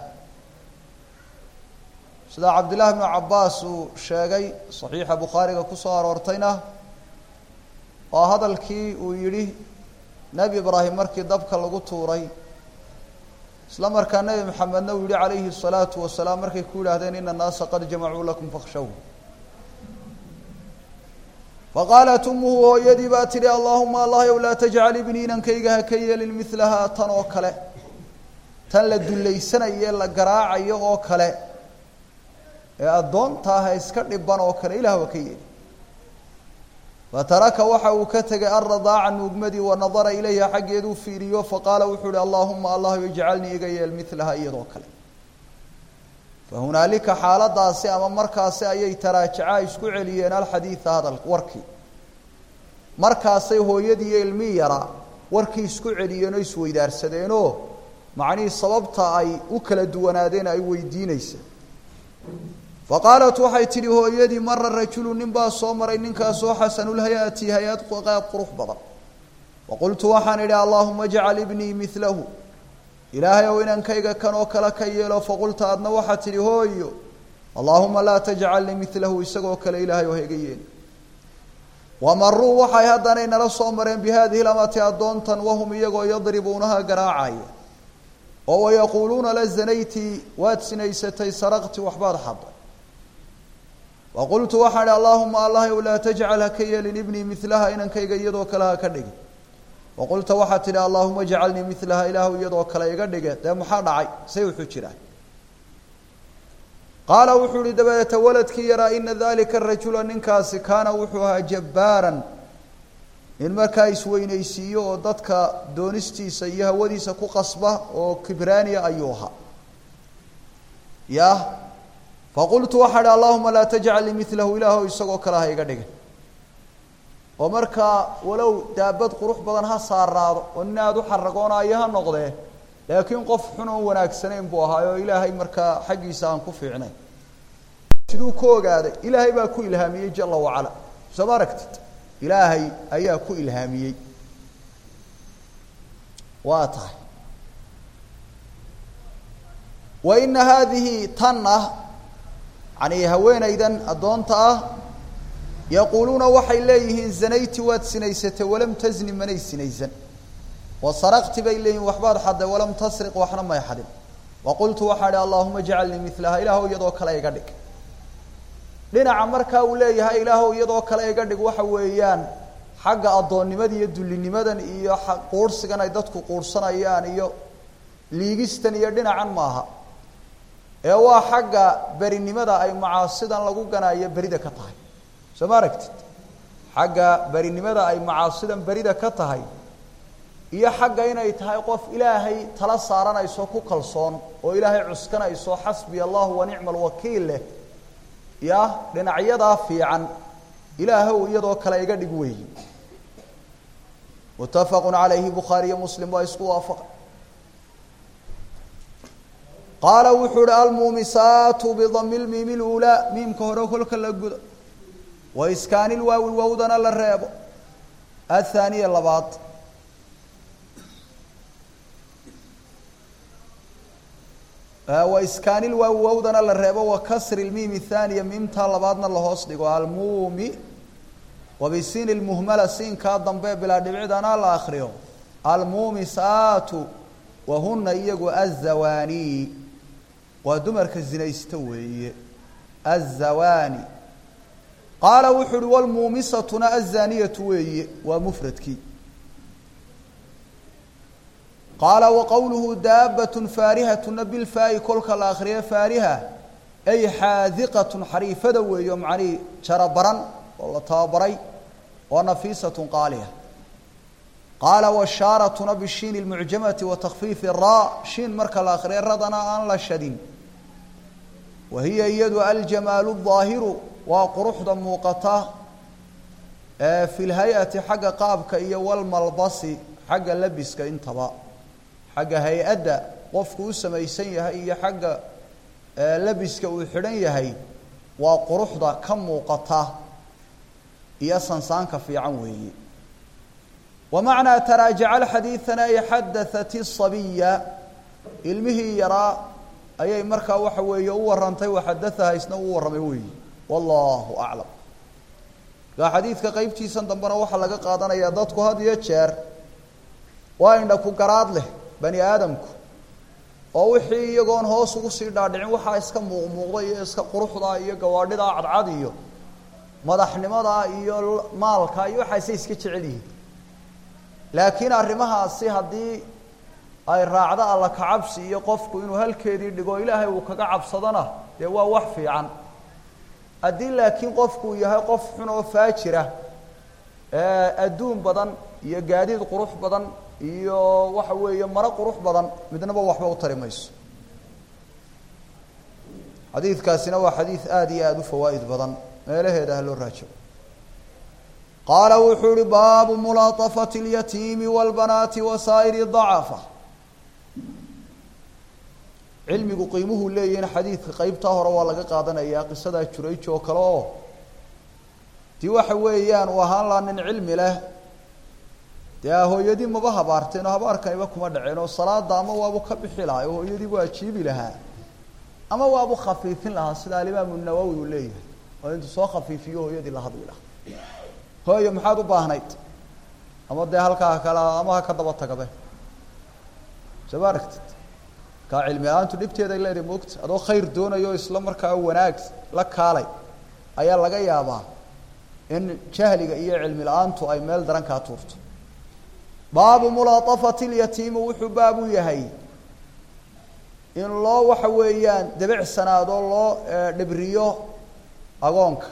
sida Abdullah ibn Abbas uu sheegay saxiixa Bukhariga ku soo aroortayna oo hadalkii uu yiri Nabi Ibrahim markii dabka lagu tuuray isla markaa Nabi Muhammedna uu yiri calayhi salaatu wasalaam markay ku yiraahdeen inna naasa qad jama'u lakum fakhshaw فقالت أمه يدي باتري اللهم الله ولا تجعل ابني ننكيها كي للمثلها تنوكله تنلد ليسنا يلا قراعي وكله أدون تاها إسكت لبان وكله إله وكيل وترك وحو كتج الرضاع النجمدي ونظر إليها حق يدو في ريو فقال وحول اللهم الله يجعلني جي مثلها يدوكله فهنالك حالة داسية أمام مركاسي أي تراجع يسكو علينا الحديث هذا الوركي مركاسي هو يدي الميرة وركي يسكو علينا يسوي دارسدينو معني صببتها أي أكل دوانادين أي ويدينيس فقالت وحيتلي هو يدي مر الرجل نبا صومر إنك سو حسن الهياتي هيات قايد قروح بضر وقلت وحن إلى اللهم اجعل ابني مثله إلهي وإن كيغا كانوا كلا كيلو فقلت أدنا وحتلي هويو اللهم لا تجعلني مثله يسقوا كلا إلهي وهيقين ومروا وحي هدنا إن رسومرين بهذه الأمات أدونتا وهم يقوا يضربونها قراعي ويقولون لزنيتي واتسنيستي سرقت وحبار حب وقلت وحن اللهم الله ولا تجعلها كيل ابني مثلها إن كيغا يدو كلها كدق وقلت وحتى اللهم اجعلني مثلها إله يدو كلا يقدق ده محاضعي سيوحو جراي قال وحو لدباية ولدك يرى إن ذلك الرجل ننكاس كان وحوها جبارا إن مركايس وينيسيو ضدك دونستي سيها وديس كو قصبة وكبراني أيوها يا فقلت وحد اللهم لا تجعل مثله إله يسقو كلا يقدق ومركا ولو دابد قروح بدنها صار ونادو حرقونا ايها نقده لكن قف حنو وناغسنين بو هايو الهي مركا حقيسا ان كفيعنay sidoo ku ogaaday ilaahay baa ku ilhaamiyay jalla wa ala sabaraktit ilaahay ayaa ku ilhaamiyay waata wa in hadhihi tanna ani haweenaydan adoonta يقولون وحي إليهن زنيت واد سنيست ولم تزني مني سنيزا وسرقت بإليهن وحبار حد ولم تسرق وحنا ما يحد وقلت وحد اللهم اجعلني مثلها إله يدوك لا يقدك لنا عمرك أوليها إله يدوك لا يقدك وحويان حق أضون نمدي يدل لنمدن إياه حق قرص كان يدتك قرصنا إياه إياه ليجستن يدنا عن ماها إياه حق برين نمدا أي معاصدا لقو كان يبرد كطهي سماركت حق برين نمدا أي معاصدا برد كطهي إياه حق هنا يتهايقف إلهي تلصارنا يسوكو كالصون وإلهي عسكنا يسو حسبي الله ونعم الوكيل له يا لنا عيدا في عن إلهي يدوك لا يقدق ويه متفق عليه بخاري ومسلم ويسقوا وافق قال وحر المومسات بضم الميم الأولى ميم كهرو كل كل وإسكان الواو الواودنا للريب الثانية اللباط وإسكان الواو الواودنا للريب وكسر الميم الثانية ميم طالباتنا اللهوصدق المومي وبسين المهملة سين كادم بلا دبعدنا الآخرين المومسات وهن يجوا الزواني ودمر كالزنا يستوي الزواني قال وحر والمومسة الزانية وي ومفردك قال وقوله دابة فارهة بالفاء كلك الآخرية فارهة أي حاذقة حريفة ويوم عني شربرا والله تابري ونفيسة قالها قال والشارة بالشين المعجمة وتخفيف الراء شين مركا الآخرين ردنا أن لا شدين وهي يد الجمال الظاهر وقروح موقته في الهيئة حق قابك إيا والملبس حق لبسك انتبا حق هيئة وفكو سميسيها إيا حق لبسك وحرينيها وقروح كم موقته إيا سنسانك في عنوه ومعنى تراجع الحديثنا يحدثت الصبية علمه يرى أي مركا وحوي ورنتي وحدثها يسنو ورموي والله أعلم حديث كقيبتي سندبنا waxa laga qaadanaya dadku had iyo jeer waa indha ku garaad leh bani aadamku oo wixii iyagoon hoos ugu sii dhaadhicin waxa iska muuqday iyo iska quruxda iyo gawaadhida cadcad iyo madaxnimada iyo maalka iyo waxa iska jecel yihiin laakiin arrimahaasi hadii ay raacdo alla ka cabsi iyo qofku inuu halkeedii dhigo ilaahay uu kaga cabsadana ee waa wax fiican hadii laakiin qofku yahay qof xun oo faajira adduun badan iyo gaadiid qurux badan iyo waxa weeye mara qurux badan midnaba waxba u tari mayso xadiidkaasina waa xadiid aad iyo aad u fawaaid badan meelaheeda loo raajo قال وحور باب ملاطفة اليتيم والبنات وسائر الضعافة علمي قيمه لين حديث قيبته هو لغا قادنيا قصدا جريج oo kale oo tii waxa weeyaan waxa la nin cilmi leh taa hooyadii ma habaarteen habaarkayba kuma dhaceen salaada ama waa ka bixi lahaa hooyadii waa jiibi lahaa ama waa khafiifin lahaa sida Imaam an-Nawawi uu leeyahay oo inta soo khafiifiyo hooyadii la hadli lahaa hooyo maxaad u baahnayd ama de halka kala ama ka daba tagabe sabarkt ka cilmi aantu dhibteeda ilaa moogta adoo khayr doonayo isla markaa wanaag la kaalay ayaa laga yaabaa in jahliga iyo cilmi aantu ay meel daran ka tuurto baabu mulaatafati al-yatiim wuxuu baabu yahay in loo waxa weeyaan dabicsanaado loo dhibriyo agoonka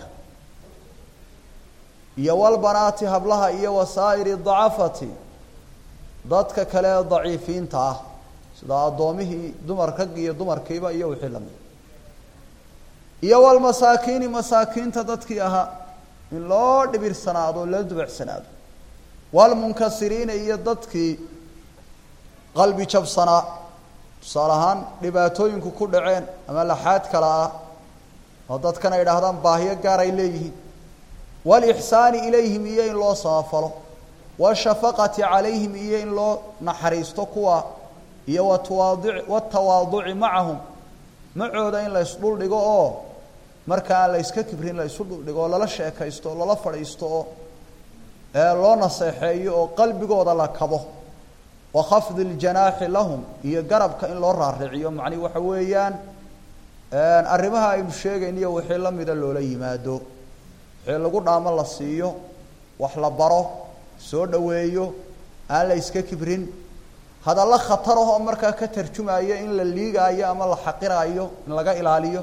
iyo walbanaati hablaha iyo wasaa'iri dhacafati dadka kale daciifiinta ah sida adoomihii dumarka iyo dumarkiiba iyo wixii lamid iyo wal masaakiin masaakiinta dadkii aha in loo dhibirsanaado la dubacsanaado wal munkasiriin iyo dadkii qalbi jabsana salahan dhibaatooyinku ku dhaceen ama laxaad kala ah oo dadkana ay yiraahdaan baahiyo gaar ay leeyihiin wal ihsaan ilayhim iyo in loo saafalo wa shafaqati alayhim iyo in loo naxariisto kuwa iyo tawaadu' macahum macooda in la isdul dhigo oo marka la iska kibrin la isu dhigo lala sheekaysto lala fadhiisto loo naseexeeyo oo qalbigooda la kabo wa khafd aljanaahi lahum iyo garabka in loo raariciyo macni waxa weeyaan arrimaha aynu sheegayniyo wixii la mida loola yimaado wixii lagu dhaamo la siiyo wax la baro soo dhaweeyo aan la iska kibrin hada la khataraho marka ka tarjumayo in la liigaayo ama la xaqiraayo in laga ilaaliyo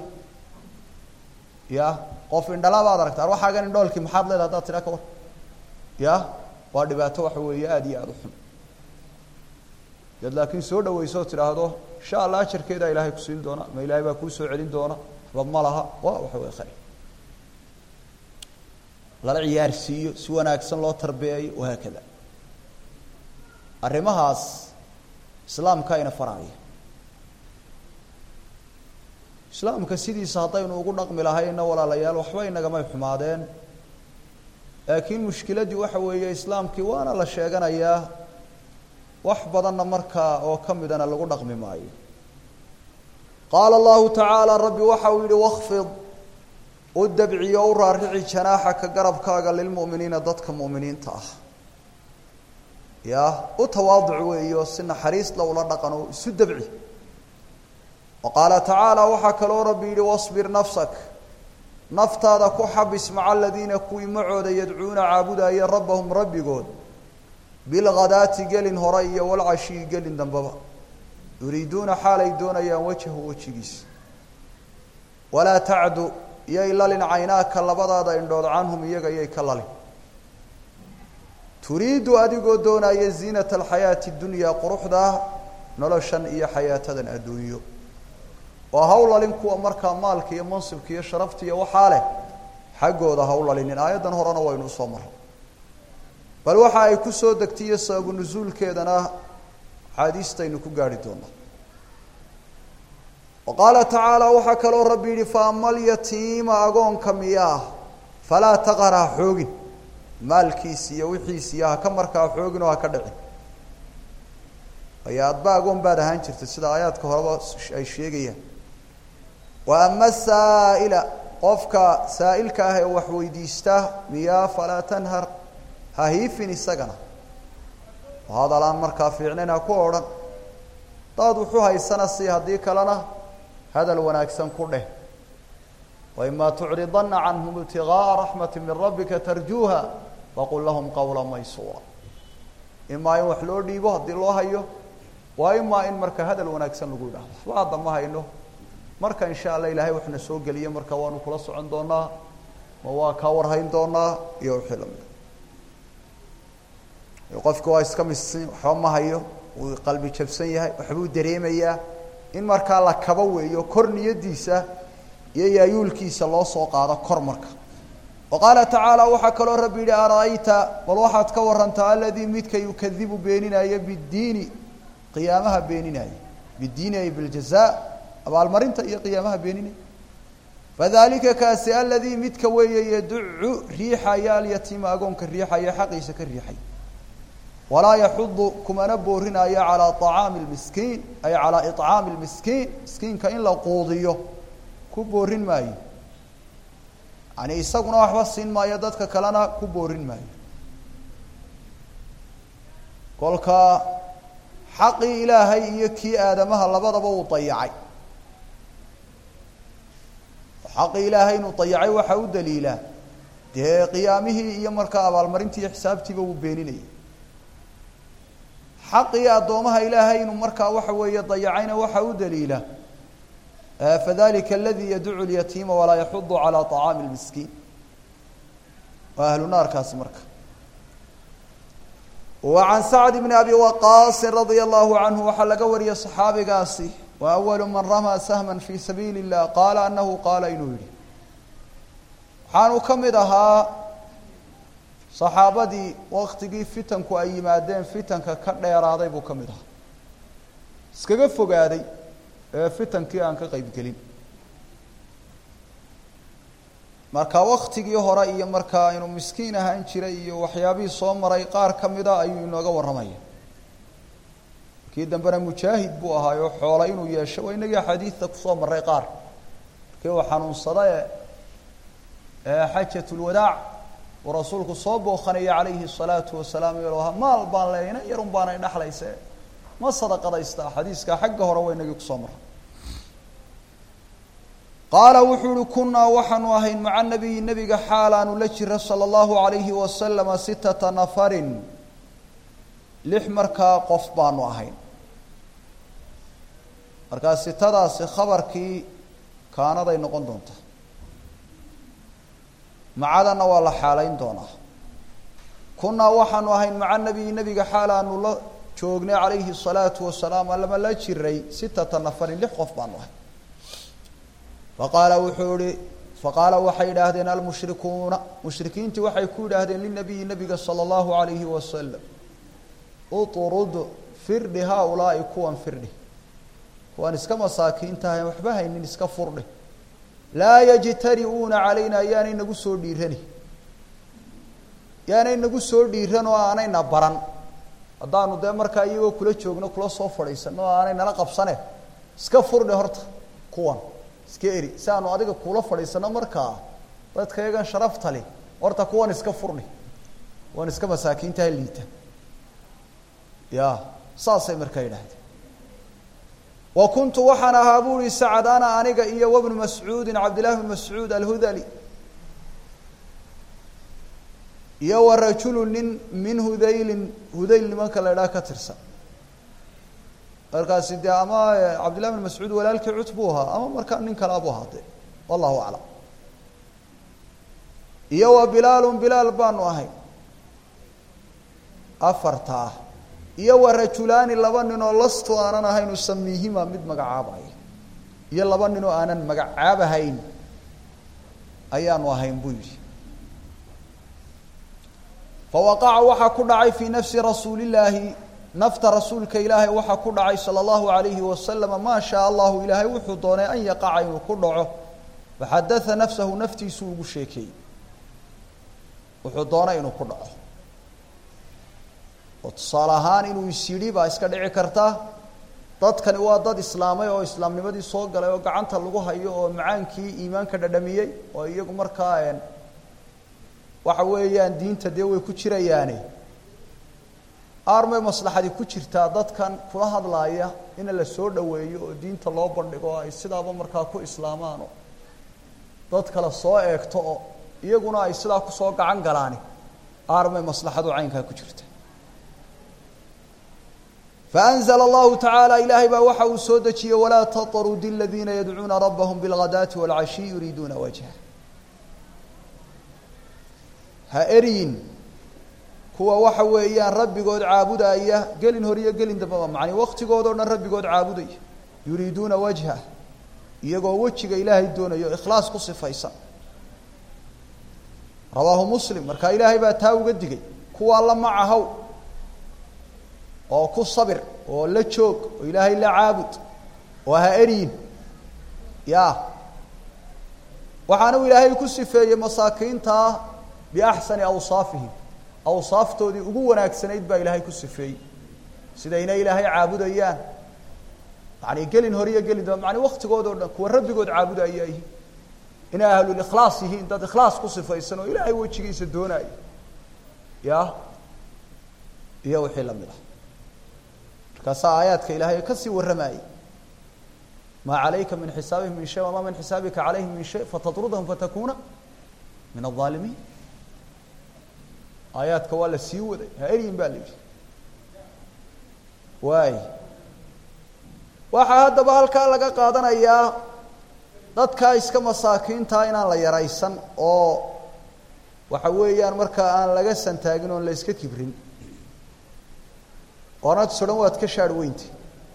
ya qof indhala baad aragtaa waxaagan indhoolkii maxaad leedahay hadaad tiraa ka war ya waa dhibaato waxa weeye aad iyo aad u xun dad laakiin soo dhawayso tiraahdo insha Allah ajarkeeda ilaahay ku siin doona ma ilaahay baa ku soo celin doona wab malaha waa waxa weeye khayr la ciyaarsiyo si wanaagsan loo tarbiyeeyo waxa kale arrimahaas islaamka ina faraaya islaamka sidiisa hadaynu ugu dhaqmi lahayna walaalayaal waxba inaga ma xumaadeen laakiin mushkiladii waxa weeye islaamkii waana la sheeganayaa wax badanna marka oo kamidana lagu dhaqmi maayo qaala Allahu ta'ala rabbi waxa uu yiri waqfid udabciyo u raarici janaaxaka garabkaaga lil mu'miniina dadka mu'miniinta ah ya utawaadu weeyo sina xariis lawla dhaqano isu dabci وقال تعالى وحكى ربي واصبر نفسك نفتا ku xabis مع الذين كوي معود يدعون عابدا يا ربهم ربي قول بالغداة قلن هري والعشي قلن دنبابا يريدون حال يدون يا وجهه وجهيس ولا تعد يا إلا عيناك لبضادا اندود عنهم يغا يا كلال تريد أدقو دون يا زينة الحياة الدنيا قروحدا نلوشن إيا حياة الدنيا وهؤلاء لنكوا مركا مالك يا منصبك يا شرفتي يا وحاله حقه ذا هؤلاء لين آيادا هرانا وينو صمر بل وحا ay ku soo degtay sabab nuzulkeedana حديثتين ku gaari doona وقال تعالى وحا كلو ربي فاما اليتيم اغون كمياه فلا تقرا خوغin maalkiisa wixiisa ka markaa xoogin oo ka dhicin ayaad baagoon baad ahaan jirtay sida aayaadka horeba ay sheegayaan wa amma sa'ila qofka sa'ilka ah ee wax weydiista miya fala tanhar haifin isagana hada laan markaa fiicnayna ku oran dad wuxuu haysana si hadii kalena hadal wanaagsan ku dheh وإما تعرضن عنهم ابتغاء رحمة من ربك ترجوها وقل لهم قولا ميسورا إما يوحلو ديبو هدي الله هيو وإما إن مركا هذا الوناكسن لقوله وعد ما هينو مركا إن شاء الله إلهي وحنا سوق لي مركا وانو كلاسو عندنا مواكا ورهين دونا يوحي لهم يقف كوايس كمسين وحوما هيو وقلبي شبسين وحبو دريمية إن مركا الله كبوي يكرني يديسة يا يولكيس الله سوقاده كرمرك وقال تعالى وحكى ربي أرأيت والواحد كورنت الذي متك يكذب بيننا بالدين قيامها بيننا بالدين بالجزاء أبا المرنت قيامها بيننا فذلك كاس الذي متك ويدع ريح يا اليتيم أقومك الريح يا حقيسك الريح ولا يحض كما نبورنا يا على طعام المسكين أي على إطعام المسكين مسكين كإن لو قوضيه كبورين ماي يعني يسقنا وحبسين ما يدتك كلنا كبورين ماي قولك حق إلهي يكي آدمها لبضب وطيعي حق إلهي نطيعي وحاو دليلا ده قيامه يمركا والمرنتي حسابتي بوبينيني حق أدومها إلهي نمركا وحوي يضيعين وحاو دليلا فذلك الذي يدعو اليتيم ولا يحض على طعام المسكين وأهل النار كاسمرك وعن سعد بن أبي وقاص رضي الله عنه وحلق وري صحابي قاسي وأول من رمى سهما في سبيل الله قال أنه قال إنوري حانو كمدها صحابتي وقتي فتنك أي مادين فتنك كرنا يراضي بو كمدها سكقفوا قادي fitankii aan ka qayb gelin marka waqtigii hore iyo marka inuu miskiin ahaan jiray iyo waxyaabii soo maray qaar kamida ayuu inooga waramay kii dambana mujaahid buu ahaayo xoolo inuu yeesho waynaga xadiiska ku soo maray qaar kii uu xanuunsaday حجة الوداع ورسولك صوب وخني عليه الصلاة والسلام يروها مال بان لينا يرون بان نحليس ما صدق رئيستا حديثك حقه روينا يقصمر قال وحول كنا وحن واهين مع النبي حالا نلجر صلى الله عليه وسلم 6 نفر لحمركا قفبان واهين marka sitadaas khabarkii kaanaday noqon doonta macadana waa la xaalayn doonaa kuna waxaanu ahayn maca nabiga xaalaanu la joognay calayhi salaatu wasalaam lama la jiray 6 nafar lix qof baanu ahay faqaala waxay yidhaahdeen almushrikuuna mushrikiintii waxay ku yidhaahdeen nabiga sala allahu calayhi wasalam utrud firdi haaulaa'i kuwan firdi وأن إسكما ساكين تاهي وحبها إن إسكا فرده لا يجترئون علينا يعني نقص ديرهني يعني نقص ديرهن وأنا نبران أدانو ده مركا يجوا كل شيء كل صفر يسنا وأنا نلقب سنة إسكا فرده هرت كوان إسكيري سانو أديك كل فرد يسنا مركا بس كيجان شرفت عليه هرت كوان إسكا فرده وأن إسكما ساكين تاهي ليته يا ساسي مركا ينهد وكنت وحنا هابوري سعد أنا أنيق إيا وابن مسعود عبد الله بن مسعود الهذلي إيا ورجل من هذيل ما كان لا كترسا أركا سيدي أما عبد الله بن مسعود ولا لك عتبوها أما مركان من كلابوها والله أعلم إيا وبلال بان وهي أفرتاه iyo warajulaani laba nin oo lasto aanan ahayn usamiihima mid magacaabay iyo laba nin oo aanan magacaabahayn ayaanu ahayn buu yiri fawaqa'a waxa ku dhacay fi nafsi rasuulillahi nafta rasuulka ilaahay waxa ku dhacay sallallahu alayhi wa sallam ma sha Allah ilaahay wuxuu doonay an yaqa'a inuu ku dhaco waxadatha nafsuhu naftiisu ugu sheekay wuxuu doonay inuu ku dhaco وتصالحان إنه يسيري بس كده عكرته ضد كان وضد إسلامي أو إسلام نبدي صوغ على وقعان تلقوها يو معان كي إيمان كده دمية ويجو مركاين وحويان دين تدوي كتير يعني أرمي مصلحة دي كتير ضد كان كل هذا لايه إن السود دوي دين تلاه بردقوا يصير أبو مركاكو إسلامانو ضد كلا صاع اكتو يجونا يصير أكو صاع عن قلاني أرمي مصلحة دو عين كتير فأنزل الله تعالى إلهي بوحى سودتي ولا تطرد الذين يدعون ربهم بالغداة والعشي يريدون وجهه هائرين هو وحويان ربي قد عابد أيه قلن هريا قلن دبما معني وقت قدرنا ربي قد عابد يريدون وجهه يقول وجهك إلهي دون إخلاص قصي فيصل رواه مسلم مركا إلهي باتاو قدقي هو الله معه oo ku sabir oo la joog oo ilaahay la caabud oo ha erin waxaanu ilaahay ku sifeeyay masaakiinta bi ahsani awsaaftoodii ugu wanaagsanayd baa ilaahay ku sifeeyay sida inay ilaahay caabudayaan yani gelin horiya gelin yani waqtigooda oo dhan kuwa rabbigood caabudayay in ahlul ikhlaas yihiin dad ikhlaas ku sifaysan oo ilaahay wajigiisa doonay iyo wixii la mid ah كسايات إلهي كسي والرماي ما عليك من حسابهم من شيء وما من حسابك عليهم من شيء فتطردهم فتكون من الظالمين آيات كوال السيوة هايين بالي واي waxaa hadaba halka laga qaadanayaa dadka iska masaakiinta inaan la yaraysan oo waxa weeyaan marka aan laga santaagin oo la iska kibrin qoonad suran waad ka shaar weynti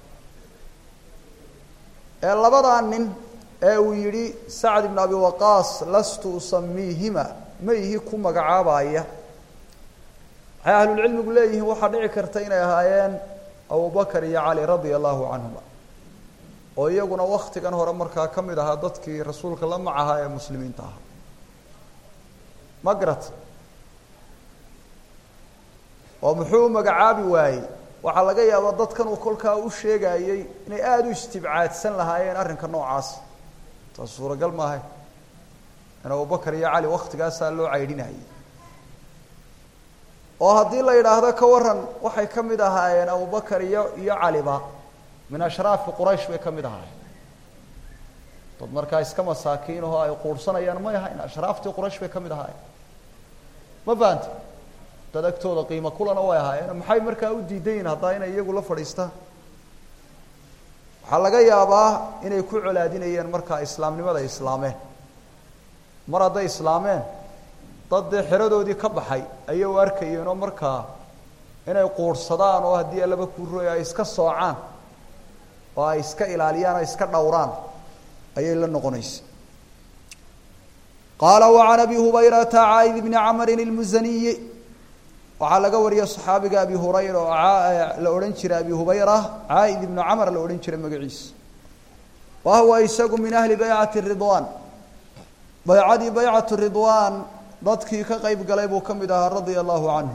ee labadan nin ee uu yiri Sa'd ibn Abi Waqqas lastu usamihima ma yihi ku magacaabaya ahlul ilmi leeyihiin waxa dhici karta inay ahaayeen Abu Bakar iyo Ali radiyallahu anhuma oo iyaguna waqtigan hore markaa kamid ahaa dadkii rasuulka la macaha ee muslimiinta ah magrat oo muxuu magacaabi waayay waxa laga yaabaa dadkan uu kolkaa u sheegayay inay aad u istibcaadsan lahaayeen arrinka noocaas taas suuragal ma aha in Abu Bakar iyo Cali waqtigaas loo caydinayay oo hadii la yiraahdo ka waran waxay kamid ahaayeen Abu Bakar iyo Cali ba min ashraaf Quraysh way kamid ahaayeen dad markaa iska masaakiin oo ay quursanayaan ma yahay ashraaftii Quraysh way kamid ahaayeen ma baanta dadagtooda qiimo kulana way ahaayeen maxay markaa u diideen hadaa inay iyagu la fadhiistaan waxa laga yaabaa inay ku colaadinayeen markaa islaamnimada islaameen mar haday islaameen dad xiradoodii ka baxay ayay u arkayeen oo markaa inay quursadaan oo hadii laba ku rooy ay iska soocaan oo ay iska ilaaliyaan oo iska dhawraan ayay la noqonaysay قال وعن أبي هريرة عائذ بن عمرو المزني وعلى قول صحابي أبي هريرة لأورنشر أبي هريرة عائذ بن عمرو لأورنشر مقعيس وهو يساق من أهل بيعة الرضوان بيعة الرضوان ضدكي كغيب قليب وكمدها رضي الله عنه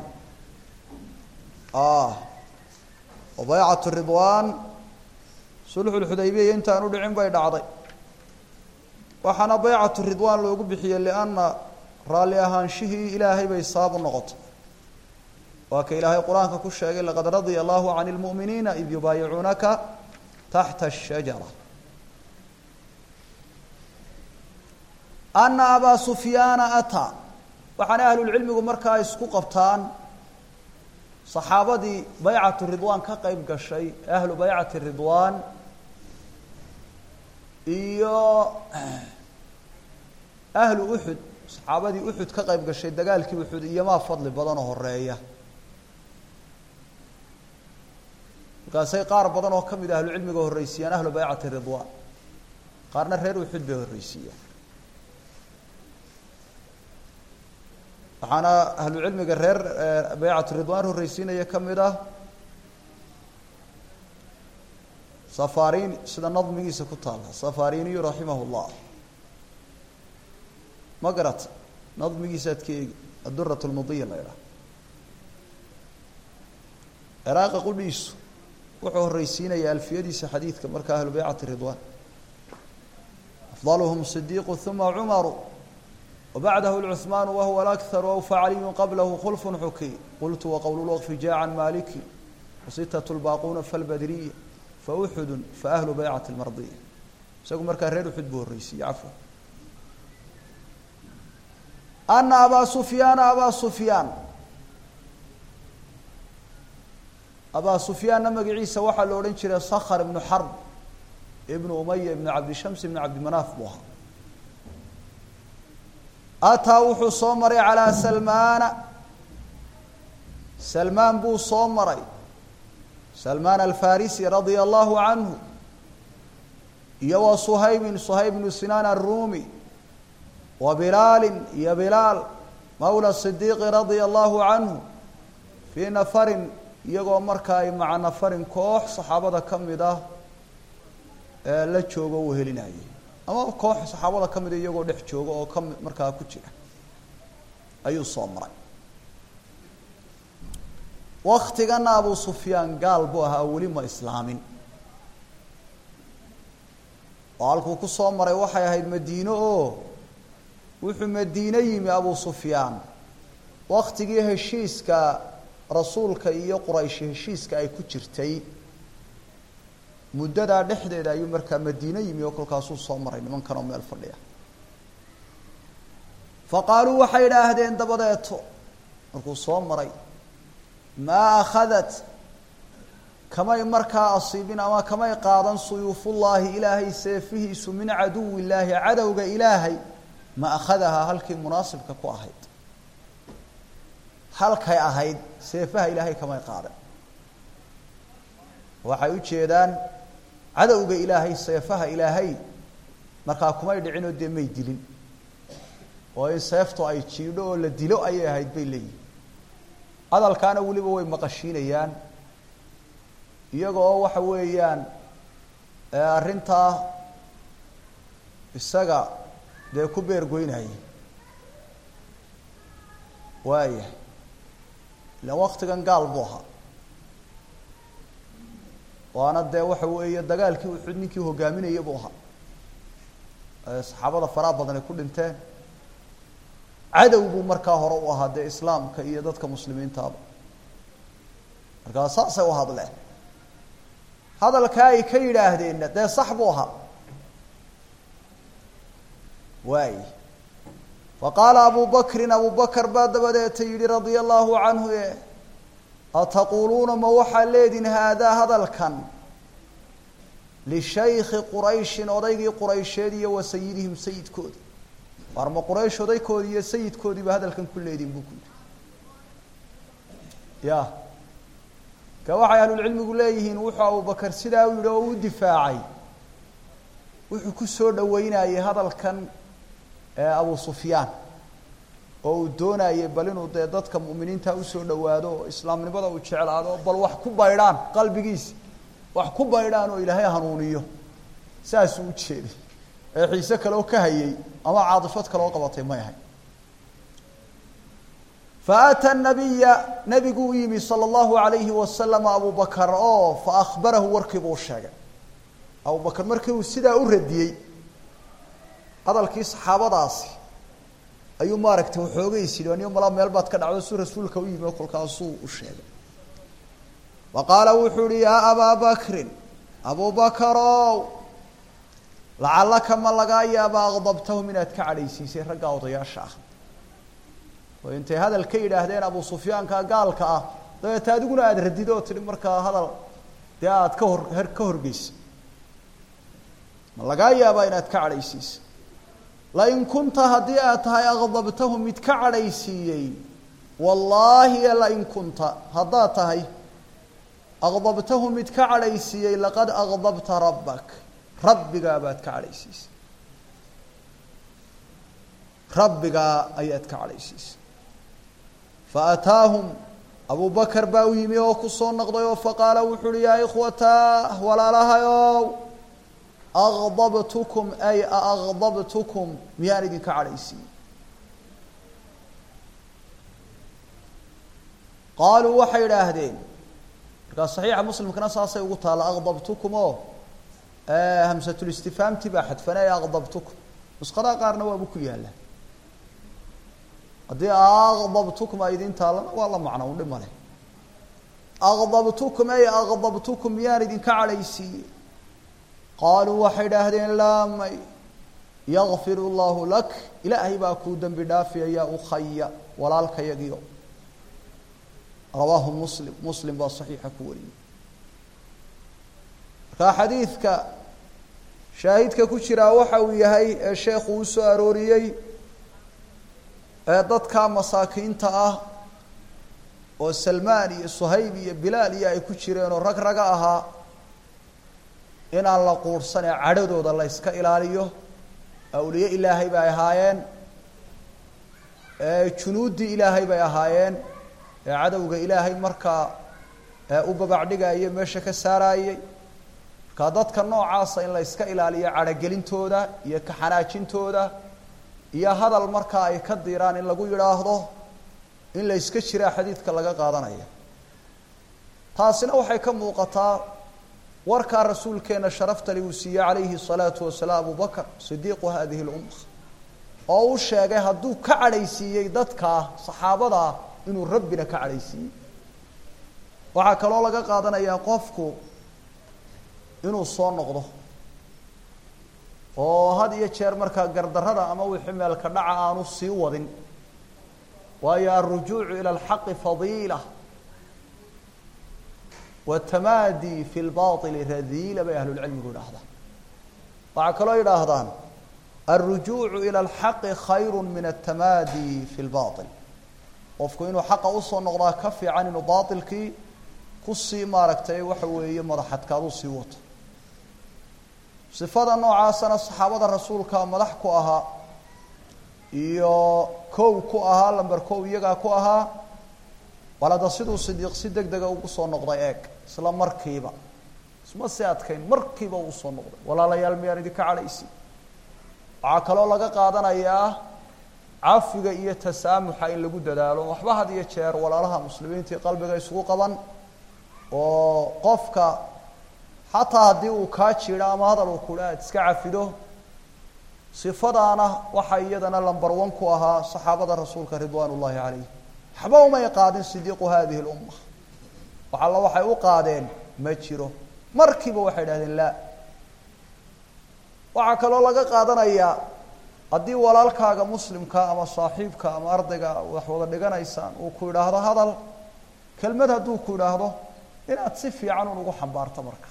وبيعة الرضوان صلح الحديبية انت ندعين بيد عضي وحنا بيعة الرضوان لو بخي لأن رالي أهانشه إلهي بيصاب النقط وكإلهي القرآن كل شيء لقد رضي الله عن المؤمنين إذ يبايعونك تحت الشجرة أن أبا سفيان أتى وحنا أهل العلم ومركا يسكو قبطان صحابة بيعة الرضوان كقيب قشي أهل بيعة الرضوان أهل أحد صحابة أحد كقيب قشي دقالك أحد ما فضل بدنه الرأيه وقاسي قارب بدنه كم أهل العلم وهو الرئيسيان أهل بيعة الرضوان قارنا الرئير أحد به الرئيسيان وحنا أهل العلم قرر بيعة الرضوان هو الرئيسين يكمل صفارين سيدا نظم يسا كتالها صفاريني رحمه الله ما قرأت نظم يسا كي الدرة المضية لا يرى عراق قل بيسو وحو الرئيسين يا الفيديس حديث كمركا أهل بيعة الرضوان أفضلهم الصديق ثم عمر وبعده العثمان وهو الأكثر وأوفى علي قبله خلف حكي قلت وقول الوقف جاء عن مالكي وستة الباقون فالبدرية فأحد فأهل بيعة المرضية سأقول مركا رير حدبه الرئيسي عفوا أن أبا سفيان نمق عيسى وحل ورنشر صخر بن حرب ابن أمية ابن عبد الشمس ابن عبد مناف بوها أتى وحو صومري على سلمان بو صومري سلمان الفارسي رضي الله عنه يو صهيب بن سنان الرومي وبلال يا بلال مولى الصديق رضي الله عنه في نفر يقو مركاي مع نفر كوح صحابة كمده لا جوجو وهليناي أما كوح صحابة كمده يقو دح جوجو أو كم مركا كجيرة أيو صومري وقت كان أبو سفيان قال بوها أولي ما إسلامين وقالكو كصومري وحي هاي المدينة وحي مدينة يمي أبو سفيان وقت جه هشيس كرسولك إيا قريش هشيس كأي كجرتي مدة دحدة أيو مركا مدينة يمي وكل كاسو صومري من كانوا من الفرية فقالوا وحي لأهدين دبضيتو مركو صومري ما أخذت كما يمركا أصيبنا ما كما يقاضن سيوف الله إلهي سيفه من عدو الله عدوك إلهي ما أخذها هلك مناسب ككو أهيد هلك أهيد سيفها إلهي كما يقاضن وحيوت شيدان عدوك إلهي سيفها إلهي مركا كما يدعينو دي ميدلين وإن سيفتو أي تشيلو ولا ديلو أي أهيد بيلي هذا كان ولي بوي مقشينيان iyagoo waxa weeyaan arinta isaga de ku beer goynay waaya la waqtigan galboha waana de waxa weeye dagaalkii uu xudninkii hogaaminayay buu ahaa saxaabada faraha badan ku dhinteen cadowgu markaa hore u ahaa dee islaamka iyo dadka muslimiintaaba markaa saasay u hadleen hadalkaa ay ka yidhaahdeenna dee sax buu ahaa waay faqaala abu bakrin abu bakr baa dabadeeta yidhi radia allahu canhu ataquuluuna ma waxaa leedin haadaa hadalkan lishayki qurayshin odaygii quraysheed iyo wa sayidihim sayidkoodii waar ma quraysh odaykoodii iyo sayidkoodiiba hadalkan ku leedin buu ku yidhi ya ka waxay ahlulcilmigu leeyihiin wuxuu abubakar sidaa u yidhi oo u difaacay wuxuu ku soo dhaweynayay hadalkan abu sufyaan oo uu doonayay bal inuu dee dadka mu'miniinta usoo dhawaado oo islaamnimada uu jeclaado bal wax ku baydhaan qalbigiisa wax ku baydhaan oo ilaahay hanuuniyo saasuu u jeeday ee xiise kale oo ka hayay ama caadifad kale oo qabatay may ahay فأتى النبي نبي يمي صلى الله عليه وسلم أبو بكر فأخبره وركب الشاقة أبو بكر مركب السيدة أرديي هذا الكيس صحابة داسي أيوم مارك توحوغي يسير وأن يوم الله ميلبات كان عوض سورة رسول كويم يقول كاسو الشاقة وقال وحوري يا أبا بكر أبو بكر لعلك ما لقى يا أبا غضبته من أتكعلي سيسي رقاوض يا شاخ وانت هذا الكيد هذين ابو سفيان قال كا تادغنا اد رديدو تري marka hadal daad ka horgeys ma laga yaaba inaad ka calaysiis la in kunta hadii aad tahay aqdabtahum mid ka calaysiyay wallahi la in kunta hadaa tahay aqdabtahum mid ka calaysiyay laqad aqdabta rabbak rabbiga baad ka calaysiis rabbiga ayaad ka calaysiis فأتاهم أبو بكر باويمي وكسون نقضي فقال وحولي يا إخوتا ولا لها يو أغضبتكم أي أغضبتكم مياردك عليسي قالوا وحي لاهدين قال صحيح مسلم كان صاصي وقال أغضبتكم همسة الاستفهام تباحت فلا أغضبتكم بس قرأ قارنا وابوكي يالا haddii aqdabtukum aydin taalana waa la macno u dhimale aqdabtukum ay aqdabtukum yaan idin ka calaysiiyey qaaluu waxay idhaahdeen laa may yakfir allahu lak ilaahay baa kuu dembi dhaafaya yaa ukhaya walaalkayagiyo rawaahu muslim muslim baa saxiixa ku wariyey markaa xadiidka shaahidka ku jiraa waxa uu yahay ee sheekhu uu soo arooriyey dadka masaakiinta ah oo Salmaan iyo Suhayb iyo Bilaal iyo ay ku jireen oo rag raga ahaa in aan la quursan ee cadhadooda la iska ilaaliyo awliya ilaahay bay ahaayeen junuudi ilaahay bay ahaayeen cadawga ilaahay markaa u babacdhigayay meesha ka saarayay ka dadka noocaas in la iska ilaaliyo cadhagelintooda iyo ka xanaajintooda iyo hadal marka ay ka diiraan in lagu yiraahdo in la iska jira xadiidka laga qaadanaya taasina waxay ka muuqataa warka rasuulkeena sharafta li usiya alayhi salatu wasalaam Abu Bakr sidiiq hadhihi al-umma oo uu sheegay haduu ka calaysiiyay dadka saxaabada inuu rabbina ka calaysiiyay waxa kale oo laga qaadanayaa qofku inuu soo noqdo oo had iyo jeer marka gardarada ama wixii meel ka dhaca aanu sii wadin waayo arjuuc ila alhaq fadila والتمادي في الباطل رذيلة بأهل العلم يقول هذا وعكلوا يراهدان الرجوع إلى الحق خير من التمادي في الباطل وفكوا إنه حق أصلا نغضاه كفي عن إنه باطل كي قصي ماركتي وحوي مرحت كاروسي وط صفات النوع سنة الصحابة الرسول كان ملحكوا أها iyo kow ku ahaa lambar kow iyaga ku ahaa walada sidoo sidiiq si degdeg ah ugu soo noqday eeg isla markiiba isma saadkayn markiiba uu soo noqday walaalayaal miyaan idin ka calaysi waxa kale oo laga qaadanayaa cafiga iyo tasaamuxa in lagu dadaalo waxba had iyo jeer walaalaha muslimiinta qalbiga isugu qaban oo qofka hataa hadii uu ka jiro ama hadal uu kula iska cafido صفدانا waxa iyadana lambar 1 ku ahaa saxaabada rasuulka ridwaanullaahi calayhi xaba uma yaqaadin sidiiqu hadhihi al-umma waxa la waxay u qaadeen ma jiro markiiba waxay yiraahdeen la waxa kale laga qaadanayaa hadii walaalkaaga muslimka ama saaxiibka ama ardayga wax wada dhiganaysaan uu ku yiraahdo hadal kelmad haduu ku yiraahdo inaad si fiican ugu xambaarto marka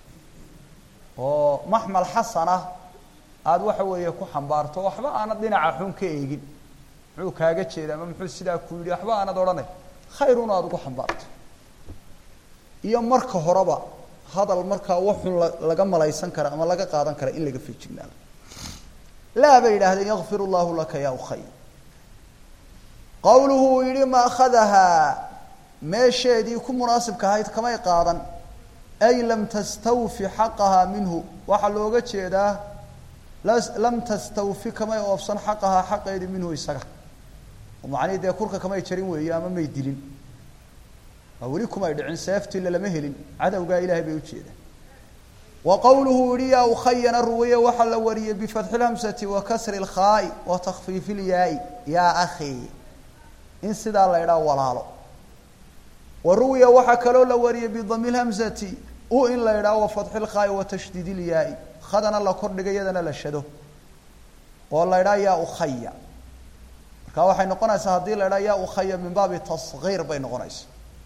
oo mahmal hasana aad waxa weeye ku xambaarto waxba aan dhinaca xun ka eegin wuxuu kaaga jeedaa ama muxuu sidaa ku yiri waxba aan oranay khayruun aad ugu xambaarto iyo marka horeba hadal marka wuxuu laga malaysan kara ama laga qaadan kara in laga fiijignaado la bayraahdo yaghfirullahu laka ya ukhay qawluhu yiri ma akhadaha meesheedii ku munaasibka ahayd kama qaadan ay lam tastawfi haqqaha minhu waxa looga jeedaa lam tastawfi kama oofsan haqqaha haqqeedii minhu isaga ومعني ده كورك كما يشرين ويا ما يدلين أوليكم يدعين سيفتي إلا لما هلين عدا وقال إلهي بيوتشيده وقوله ريا وخينا الروية وحل وريا بفتح الهمسة وكسر الخاء وتخفيف الياء يا أخي إن سيدا الله يرى ولاله والروية وحكلوا لوريا بضم الهمزة وإن لا يرى وفتح الخاء وتشديد الياء خدنا الله كرد يدنا للشدو والله يرى يا أخي كواحد نقناس هذه لا يا أخي من باب التصغير بين قناس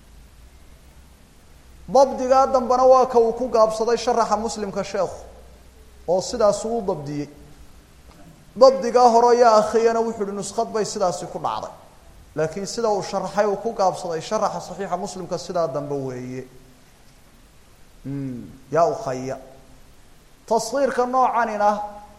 ضبط قادم بنواك وكوكا بصدي شرح مسلم كشيخ وصدا سو ضبطي ضبط قاهر يا أخي أنا وحد نسخة بي صدا سيكون عضي لكن صدا وشرحي وكوكا بصدي شرح صحيح مسلم كصدا دنبوي يا أخي تصغير كنوع عننا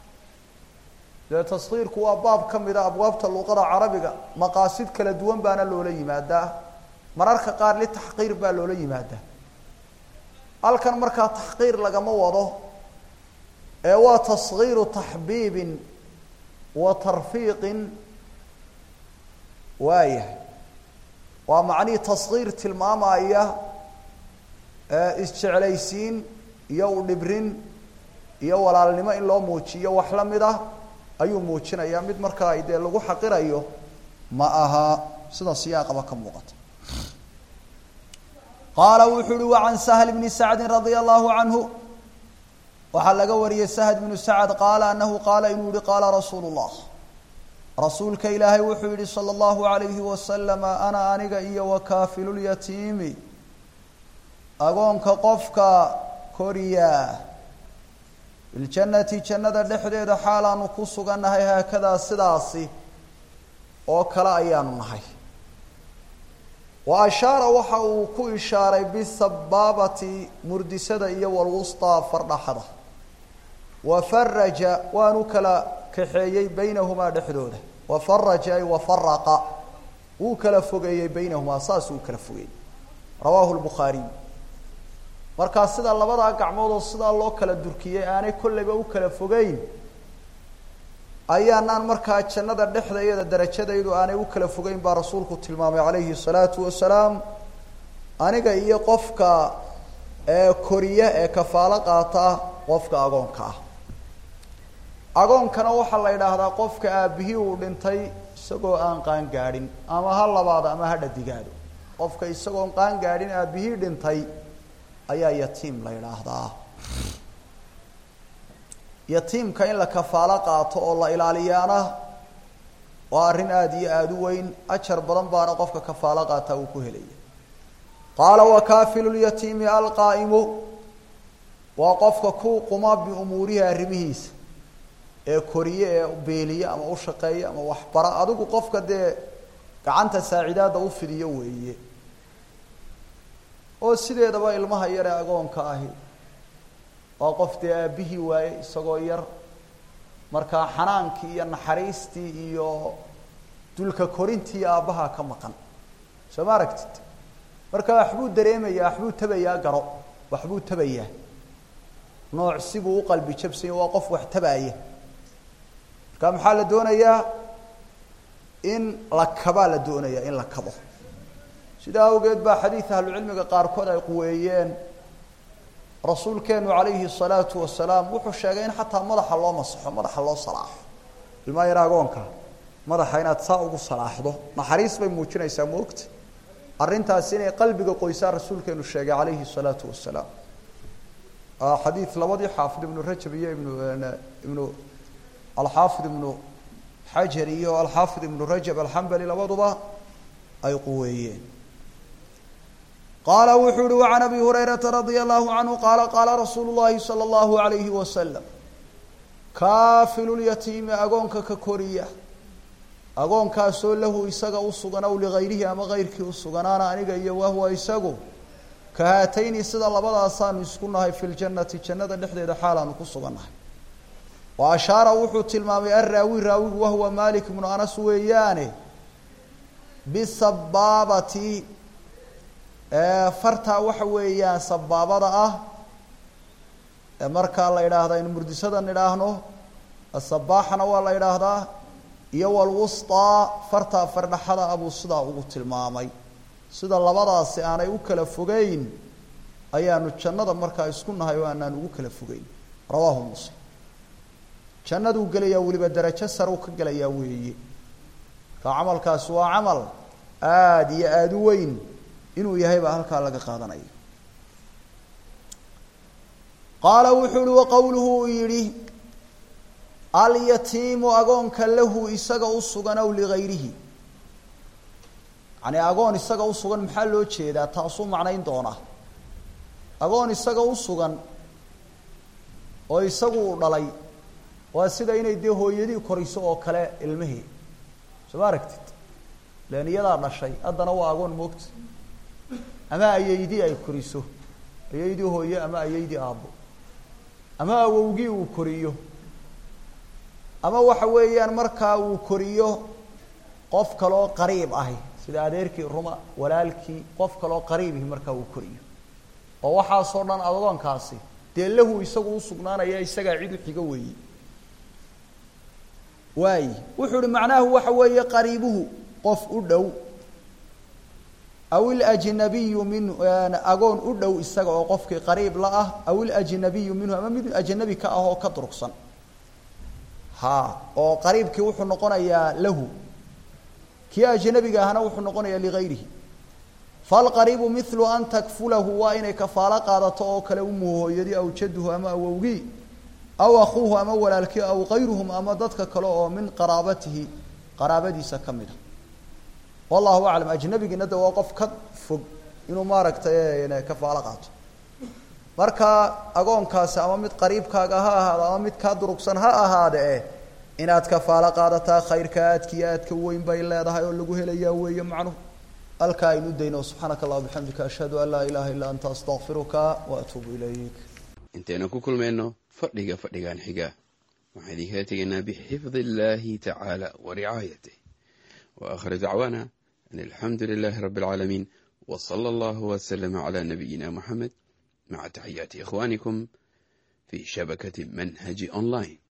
تصغير كوا باب كم إذا أبواب اللغة العربية مقاصد كلا دوان بانا لولي مادة مرارك قار للتحقير بانا لولي مادة الكن مركا تحقير لقى موضه هو تصغير تحبيب وترفيق وايه ومعني تصغير تلماما اياه استعليسين يو دبرين يو walaalnimo in loo muujiyo wax la mid ah ayuu muujinayaa mid marka ay de lagu xaqirayo ma aha sida siyaaqaba ka muuqata qala wuxuu wa an sahl ibn sa'd radiyallahu anhu waxa laga wariyay sahd ibn sa'd qala annahu qala inuu qala rasuulullah rasuulka ilaahay wuxuu yiri sallallahu alayhi wa sallam ana aniga iyo wa kaafilul yatiimi agoonka qofka koriya الجنة جنة دحديده حالا كسغنahay هكذا sidaasi oo kala ayaan nahay واشار waxa uu ku ishaaray bisababati murdisada iyo walwusta fardhaxada وفرج وانو kala kaxeeyay baynahuma dhaxdooda وفرج ay وفرق uu kala fogeeyay baynahuma saasuu kala fogeeyay رواه البخاري marka sida labada gacmood oo sida loo kala durkiyay aanay kulliba u kala fogeyn ayaanaan marka jannada dhexdeeda darajadeedu aanay u kala fogeyn baa rasuulku tilmaamay calayhi salaatu wasalaam aniga iyo qofka koriya ee kafaala qaata qofka agoonka agoonkana waxa la yiraahdaa qofka aabihii uu dhintay isagoo aan qaan gaadhin ama hal labaad ama hadha digaado qofka isagoo qaan gaadhin aabihii dhintay ayaa yatiim la yiraahdaa yatiimka in la kafaala qaato oo la ilaaliyaana waa arin aad iyo aad u weyn ajar badan baana qofka kafaala qaata uu ku helaya qala wa kafilul yatiimi alqaa'imu wa qofka ku quma bi umurihi arrimihiisa ee koriye ee beeliya ama u shaqeeya ama wax bara adigu qofka de gacanta saaciidada u fidiyo weeye oo sideedaba ilmaha yar ee agoonka ahi oo qoftii aabihii waay isagoo yar marka xanaankii iyo naxariistii iyo dulka korintii aabaha ka maqan soo ma aragtid marka waxbuu dareemayaa waxbuu tabayaa garo waxbuu tabayaa nooc sibuu u qalbi jabsan waa qof wax tabaaya marka maxaa la doonayaa in la kaba la doonayaa in la kabo sida awgeed baa xadiis ahlu cilmiga qaar kood ay quweeyeen rasuulkeenu calayhi salaatu wasalaam wuxuu sheegay in xataa madaxa loo masaxo madaxa loo salaaxo ilmaha yar agoonka madaxa inaad saa ugu salaaxdo naxariis bay muujinaysaa moogta arrintaas inay qalbiga qoysaa rasuulkeenu sheegay calayhi salaatu wasalaam xadiid labadii xaafid ibnu rajab iyo ibnu alxaafid ibnu xajar iyo alxaafid ibnu rajab alxambali labaduba ay quweeyeen qaala wuxuu uhi wacan abi hurayrata radia allahu canhu qaala qaala rasuulu llahi sala allahu alayhi wasalam kaafilu lyatiimi agoonka ka koriya agoonkaasoo lahu isaga u sugan aw ligayrihi ama kayrkii u suganaana aniga iyo wahwa isagu ka haatayni sida labadaasaanu isku nahay fi ljannati jannada dhexdeeda xaalaanu ku sugannahay wa ashaara wuxuu tilmaamay arraawi raawigu wahwa malik ibnu anas weeyaane bisabaabati fartaa waxa weeyaan sabaabada ah markaa la idhaahdaa in murdisadan idhaahno asabaaxana waa la idhaahdaa iyo walwustaa fartaa fardhaxada abuu sidaa ugu tilmaamay sida labadaasi aanay u kala fogeyn ayaanu jannada markaa isku nahay oo aanaan ugu kala fogeyn rawaahu muslim jannaduu gelayaa weliba darajo sare u ka gelayaa weeye ka camalkaasi waa camal aada iyo aada u weyn inuu yahay baa halkaa laga qaadanaya qaala wuxuu uhi waqowluhu uu yidhi alyatiimu agoonka lahu isaga u sugan aw ligayrihi yani agoon isaga u sugan maxaa loo jeedaa taasuu macnayn doonaa agoon isaga u sugan oo isagu u dhalay waa sida inay dee hooyadii koriso oo kale ilmihii soo ma aragtid len iyadaa dhashay haddana waa agoon moogta ama ayaydii ay koriso ayaydii hooye ama ayaydii aabbo ama awowgii uu koriyo ama waxa weeyaan markaa uu koriyo qof kaloo qariib ahi sida adeerkii ruma walaalkii qof kaloo qariibihi markaa uu koriyo oo waxaasoo dhan agoonkaasi dee lahu isagu u sugnaanaya isagaa cid u xigo weeye waay wuxuu uhi macnaahu waxa weeye qariibuhu qof u dhow aw ilajnabiyu minhu agoon u dhow isaga oo qofkii qariib la ah aw ilajnabiyu minhu ama mid ajnabi ka ah oo ka durugsan ha oo qariibkii wuxuu noqonayaa lahu kii ajnabiga ahna wuxuu noqonayaa ligayrihi falqariibu milu an takfulahu waa inay kafaalo qaadato oo kale umuhu hooyadii aw jadduhu ama awowgii aw akuuhu ama walaalkii aw kayruhum ama dadka kale oo min qaraabatihi qaraabadiisa ka mid a wallahu aclam ajnabigina de waa qof ka fog inuu maaragtay kafaalo qaato marka agoonkaasi ama mid qariibkaaga ha ahaado ama mid kaa durugsan ha ahaade inaad kafaalo qaadataa khayrka aadkiyo aadka weyn bay leedahay oo lagu helayaa weeye macnuhu halkaa aynu dayno subxaanaka allah bixamdika ashhadu an laa ilaha illa anta astaqfiruka wa atuubu ilayk intaynu ku kulmayno fadhigan xiga waxaan idinkaga tegaynaa bixifdi illaahi tacaala wa ricaayatih wa aakhir dacwaana an alxamdu lilahi rabbi alcaalamiin wa sala allahu wasalama calaa nabiyina muxamed maca taxiyaati ikhwaanikum fi shabakati manhaji online.